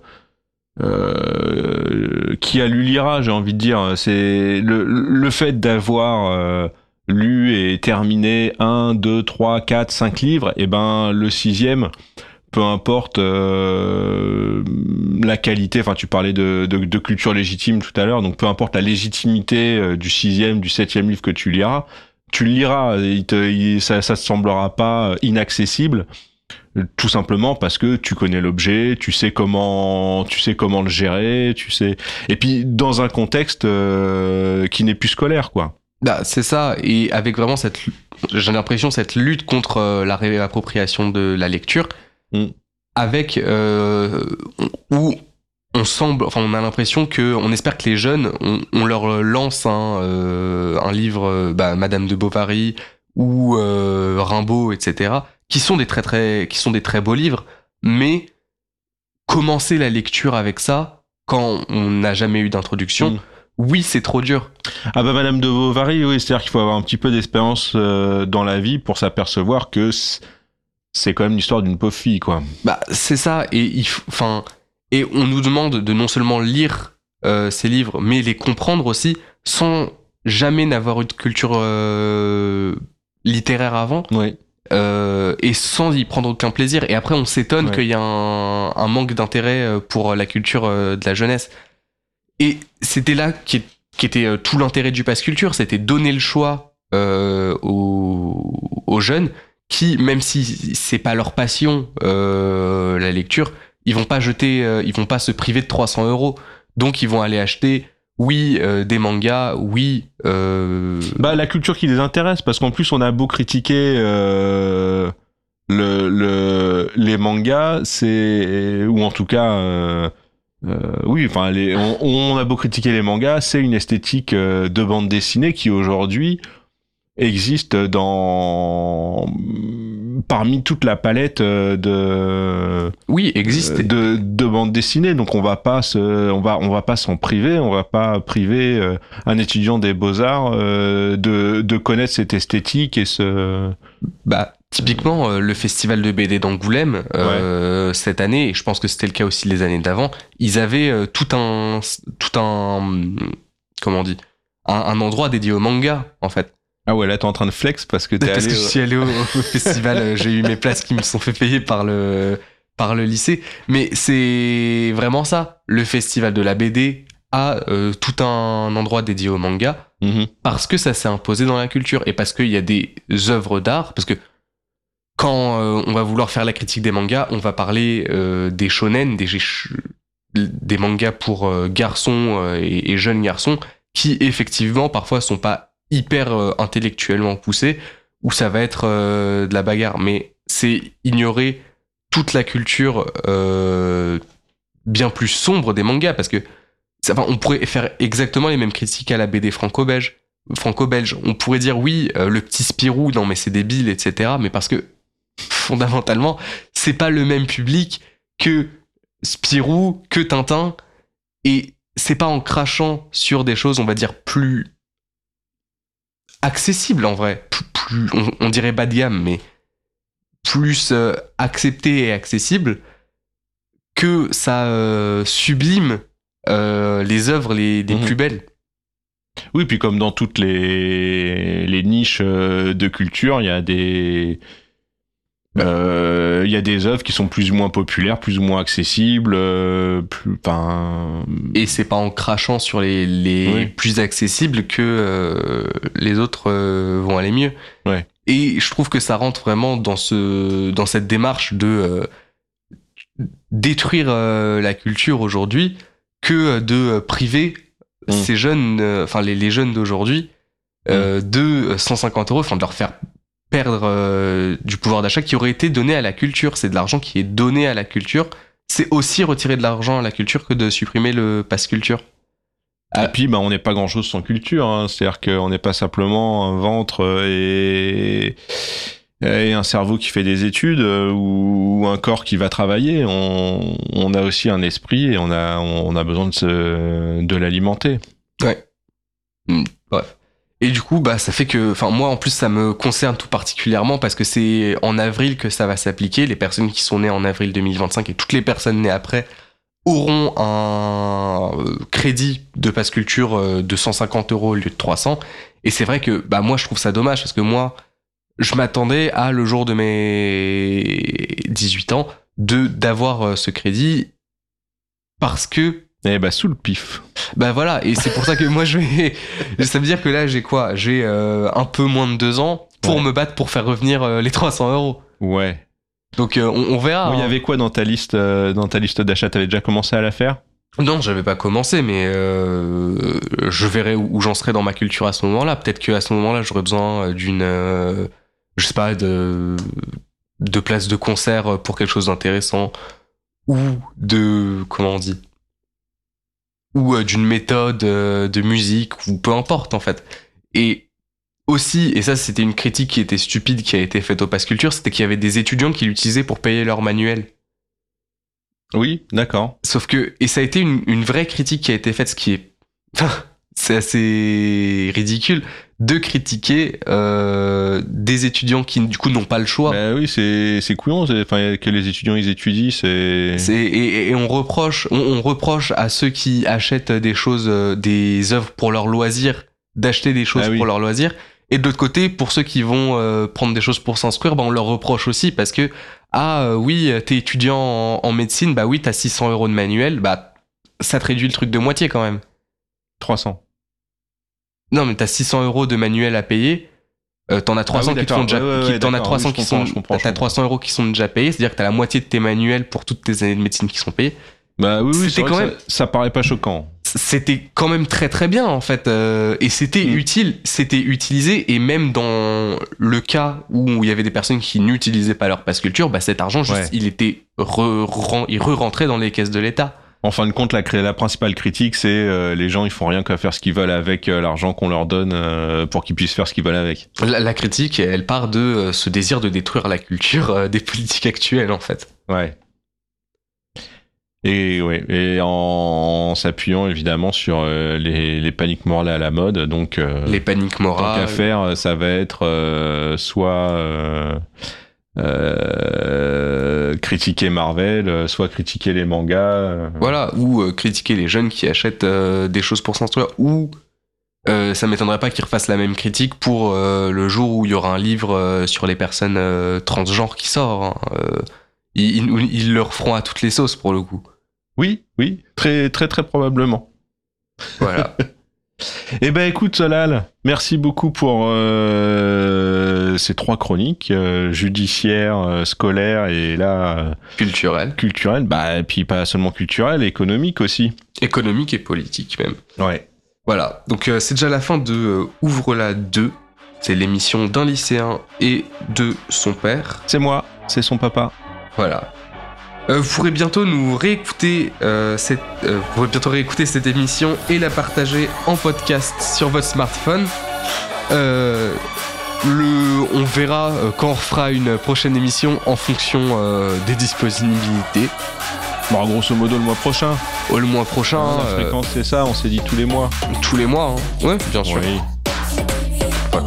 Euh, qui a lu lira, j'ai envie de dire. C'est le, le fait d'avoir euh, lu et terminé un, deux, trois, quatre, cinq livres, et ben le sixième, peu importe euh, la qualité, enfin tu parlais de, de, de culture légitime tout à l'heure, donc peu importe la légitimité euh, du sixième, du septième livre que tu liras, tu le liras, il te, il, ça, ça te semblera pas inaccessible. Tout simplement parce que tu connais l'objet, tu sais comment, tu sais comment le gérer, tu sais. Et puis dans un contexte euh, qui n'est plus scolaire, quoi. Bah, c'est ça. Et avec vraiment cette, j'ai l'impression cette lutte contre euh, la réappropriation de la lecture, mm. avec euh, où on semble, enfin on a l'impression que, on espère que les jeunes, on, on leur lance un, euh, un livre, bah, Madame de Bovary ou euh, Rimbaud, et cetera. qui sont des très très qui sont des très beaux livres, mais commencer la lecture avec ça quand on n'a jamais eu d'introduction, mmh. oui, c'est trop dur. Ah bah Madame de Bovary, oui, c'est-à-dire qu'il faut avoir un petit peu d'expérience euh, dans la vie pour s'apercevoir que c'est quand même l'histoire d'une pauvre fille, quoi. Bah c'est ça, et il enfin et on nous demande de non seulement lire euh, ces livres, mais les comprendre aussi sans jamais n'avoir eu de culture euh, littéraire avant. Oui. Euh, et sans y prendre aucun plaisir. Et après, on s'étonne ouais. qu'il y a un, un manque d'intérêt pour la culture de la jeunesse. Et c'était là qui, qui était euh, tout l'intérêt du pass culture, c'était donner le choix euh, aux, aux jeunes qui, même si c'est pas leur passion, euh, la lecture, ils vont pas jeter, euh, ils vont pas se priver de trois cents euros. Donc ils vont aller acheter, oui, euh, des mangas, oui. Euh... Bah la culture qui les intéresse, parce qu'en plus on a beau critiquer euh, le, le, les mangas, c'est ou en tout cas. Euh, Euh, oui, enfin, les, on, on a beau critiquer les mangas, c'est une esthétique euh, de bande dessinée qui aujourd'hui existe dans parmi toute la palette euh, de oui existe euh, de, de bande dessinée. Donc on va pas se, on va on va pas s'en priver, on va pas priver euh, un étudiant des Beaux-Arts euh, de de connaître cette esthétique et ce bah typiquement, euh, le festival de B D d'Angoulême, euh, ouais. cette année, et je pense que c'était le cas aussi les années d'avant, ils avaient euh, tout un, tout un, comment on dit, un, un endroit dédié au manga, en fait. Ah ouais, là t'es en train de flex parce que t'es parce allé... que je suis allé au, au festival, euh, j'ai eu mes places qui me sont fait payer par le, par le lycée. Mais c'est vraiment ça, le festival de la B D a euh, tout un endroit dédié au manga, mm-hmm. parce que ça s'est imposé dans la culture, et parce qu'il y a des œuvres d'art, parce que quand euh, on va vouloir faire la critique des mangas, on va parler euh, des shonen, des, des mangas pour euh, garçons euh, et, et jeunes garçons, qui effectivement parfois sont pas hyper euh, intellectuellement poussés, où ça va être euh, de la bagarre. Mais c'est ignorer toute la culture euh, bien plus sombre des mangas, parce que ça, enfin, on pourrait faire exactement les mêmes critiques à la B D franco-belge. Franco-belge. On pourrait dire oui, euh, le petit Spirou, non mais c'est débile, et cetera. Mais parce que fondamentalement, c'est pas le même public que Spirou, que Tintin, et c'est pas en crachant sur des choses, on va dire, plus accessibles en vrai, plus, plus on, on dirait bas de gamme, mais plus euh, acceptées et accessibles, que ça euh, sublime euh, les œuvres les, les mmh. plus belles. Oui, puis comme dans toutes les, les niches de culture, il y a des... Il euh, y a des œuvres qui sont plus ou moins populaires, plus ou moins accessibles, euh, plus, enfin... Et c'est pas en crachant sur les, les oui. plus accessibles que euh, les autres euh, vont aller mieux. Ouais. Et je trouve que ça rentre vraiment dans ce, dans cette démarche de euh, détruire euh, la culture aujourd'hui que de priver mmh. ces jeunes, enfin euh, les, les jeunes d'aujourd'hui, euh, mmh. de cent cinquante euros, enfin de leur faire perdre euh, du pouvoir d'achat qui aurait été donné à la culture. C'est de l'argent qui est donné à la culture. C'est aussi retirer de l'argent à la culture que de supprimer le pass culture. Et puis, bah, on n'est pas grand-chose sans culture. Hein. C'est-à-dire qu'on n'est pas simplement un ventre et... et un cerveau qui fait des études ou un corps qui va travailler. On, on a aussi un esprit et on a, on a besoin de, se... de l'alimenter. Ouais. Mmh, bref. Et du coup, bah, ça fait que, enfin, moi, en plus, ça me concerne tout particulièrement parce que c'est en avril que ça va s'appliquer. Les personnes qui sont nées en avril deux mille vingt-cinq et toutes les personnes nées après auront un crédit de pass culture de cent cinquante euros au lieu de trois cents. Et c'est vrai que, bah, moi, je trouve ça dommage parce que moi, je m'attendais à, le jour de mes dix-huit ans, de, d'avoir ce crédit parce que Eh bah, sous le pif. Bah voilà, et c'est pour ça que moi je vais. Ça veut dire que là j'ai quoi ? J'ai euh, un peu moins de deux ans pour ouais. me battre pour faire revenir euh, les trois cents euros. Ouais. Donc euh, on, on verra. Il bon, hein. y avait quoi dans ta liste, euh, dans ta liste d'achat ? T'avais déjà commencé à la faire ? Non, j'avais pas commencé, mais euh, je verrai où, où j'en serai dans ma culture à ce moment-là. Peut-être qu'à ce moment-là j'aurais besoin d'une. Euh, je sais pas, de, de place de concert pour quelque chose d'intéressant. Ou de. Comment on dit ? Ou euh, d'une méthode euh, de musique, ou peu importe en fait. Et aussi, et ça c'était une critique qui était stupide qui a été faite au Pass Culture, c'était qu'il y avait des étudiants qui l'utilisaient pour payer leur manuel. Oui, d'accord. Sauf que, et ça a été une, une vraie critique qui a été faite, ce qui est... c'est assez ridicule de critiquer euh, des étudiants qui du coup n'ont pas le choix. Bah oui, c'est c'est couillon, c'est, enfin que les étudiants ils étudient, c'est. C'est et, et on reproche on, on reproche à ceux qui achètent des choses, des œuvres pour leur loisir, d'acheter des choses ah oui. pour leur loisir. Et de l'autre côté, pour ceux qui vont euh, prendre des choses pour s'instruire, bah on leur reproche aussi parce que ah euh, oui, t'es étudiant en, en médecine, bah oui, t'as six cents euros de manuel, bah ça te réduit le truc de moitié quand même. trois cents. Non, mais t'as six cents euros de manuel à payer. Euh, t'en as trois cents ah oui, qui te sont déjà, ouais, ouais, qui, ouais, t'en as trois cents oui, qui comprends, sont, je comprends, t'as je trois cents euros qui sont déjà payés, c'est-à-dire que t'as la moitié de tes manuels pour toutes tes années de médecine qui sont payés. Bah oui, oui, c'était c'est quand vrai même, ça, ça paraît pas choquant. C'était quand même très très bien en fait, euh, et c'était mmh. utile, c'était utilisé, et même dans le cas où il y avait des personnes qui n'utilisaient pas leur passe culture, bah cet argent, juste, ouais. il était re, re, il re-rentrait dans les caisses de l'État. En fin de compte, la, la principale critique, c'est euh, les gens, ils font rien qu'à faire ce qu'ils veulent avec euh, l'argent qu'on leur donne euh, pour qu'ils puissent faire ce qu'ils veulent avec. La, la critique, elle part de euh, ce désir de détruire la culture euh, des politiques actuelles, en fait. Ouais. Et, ouais, et en, en s'appuyant évidemment sur euh, les, les paniques morales à la mode. Donc, euh, les paniques morales. Tant qu'à faire, ça va être euh, soit... Euh, Euh, critiquer Marvel, soit critiquer les mangas. Euh... Voilà, ou euh, critiquer les jeunes qui achètent euh, des choses pour s'instruire, ou euh, ça m'étonnerait pas qu'ils refassent la même critique pour euh, le jour où il y aura un livre euh, sur les personnes euh, transgenres qui sort. Hein. Euh, ils, ils, ils le referont à toutes les sauces pour le coup. Oui, oui, très très très probablement. Voilà. Eh ben écoute Solal, merci beaucoup pour euh, ces trois chroniques, euh, judiciaires, euh, scolaires et là... Euh, culturelles. Culturelles, bah et puis pas seulement culturelles, économiques aussi. Économiques et politiques même. Ouais. Voilà, donc euh, c'est déjà la fin de euh, Ouvre-la deux, c'est l'émission d'un lycéen et de son père. C'est moi, c'est son papa. Voilà. Euh, vous pourrez bientôt nous réécouter euh, cette, euh, vous pourrez bientôt réécouter cette émission et la partager en podcast sur votre smartphone. Euh, le, on verra euh, quand on fera une prochaine émission en fonction euh, des disponibilités. Bon, grosso modo le mois prochain. Oh, le mois prochain. La euh, fréquence c'est ça, on s'est dit tous les mois. Tous les mois, hein. Ouais, bien sûr. Oui. Voilà.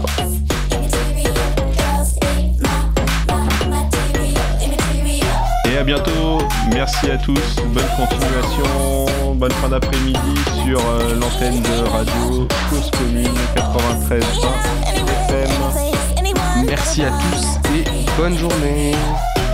Et à bientôt, merci à tous, bonne continuation, bonne fin d'après-midi sur euh, l'antenne de radio Cause Commune quatre-vingt-treize F M. Merci à tous et bonne journée.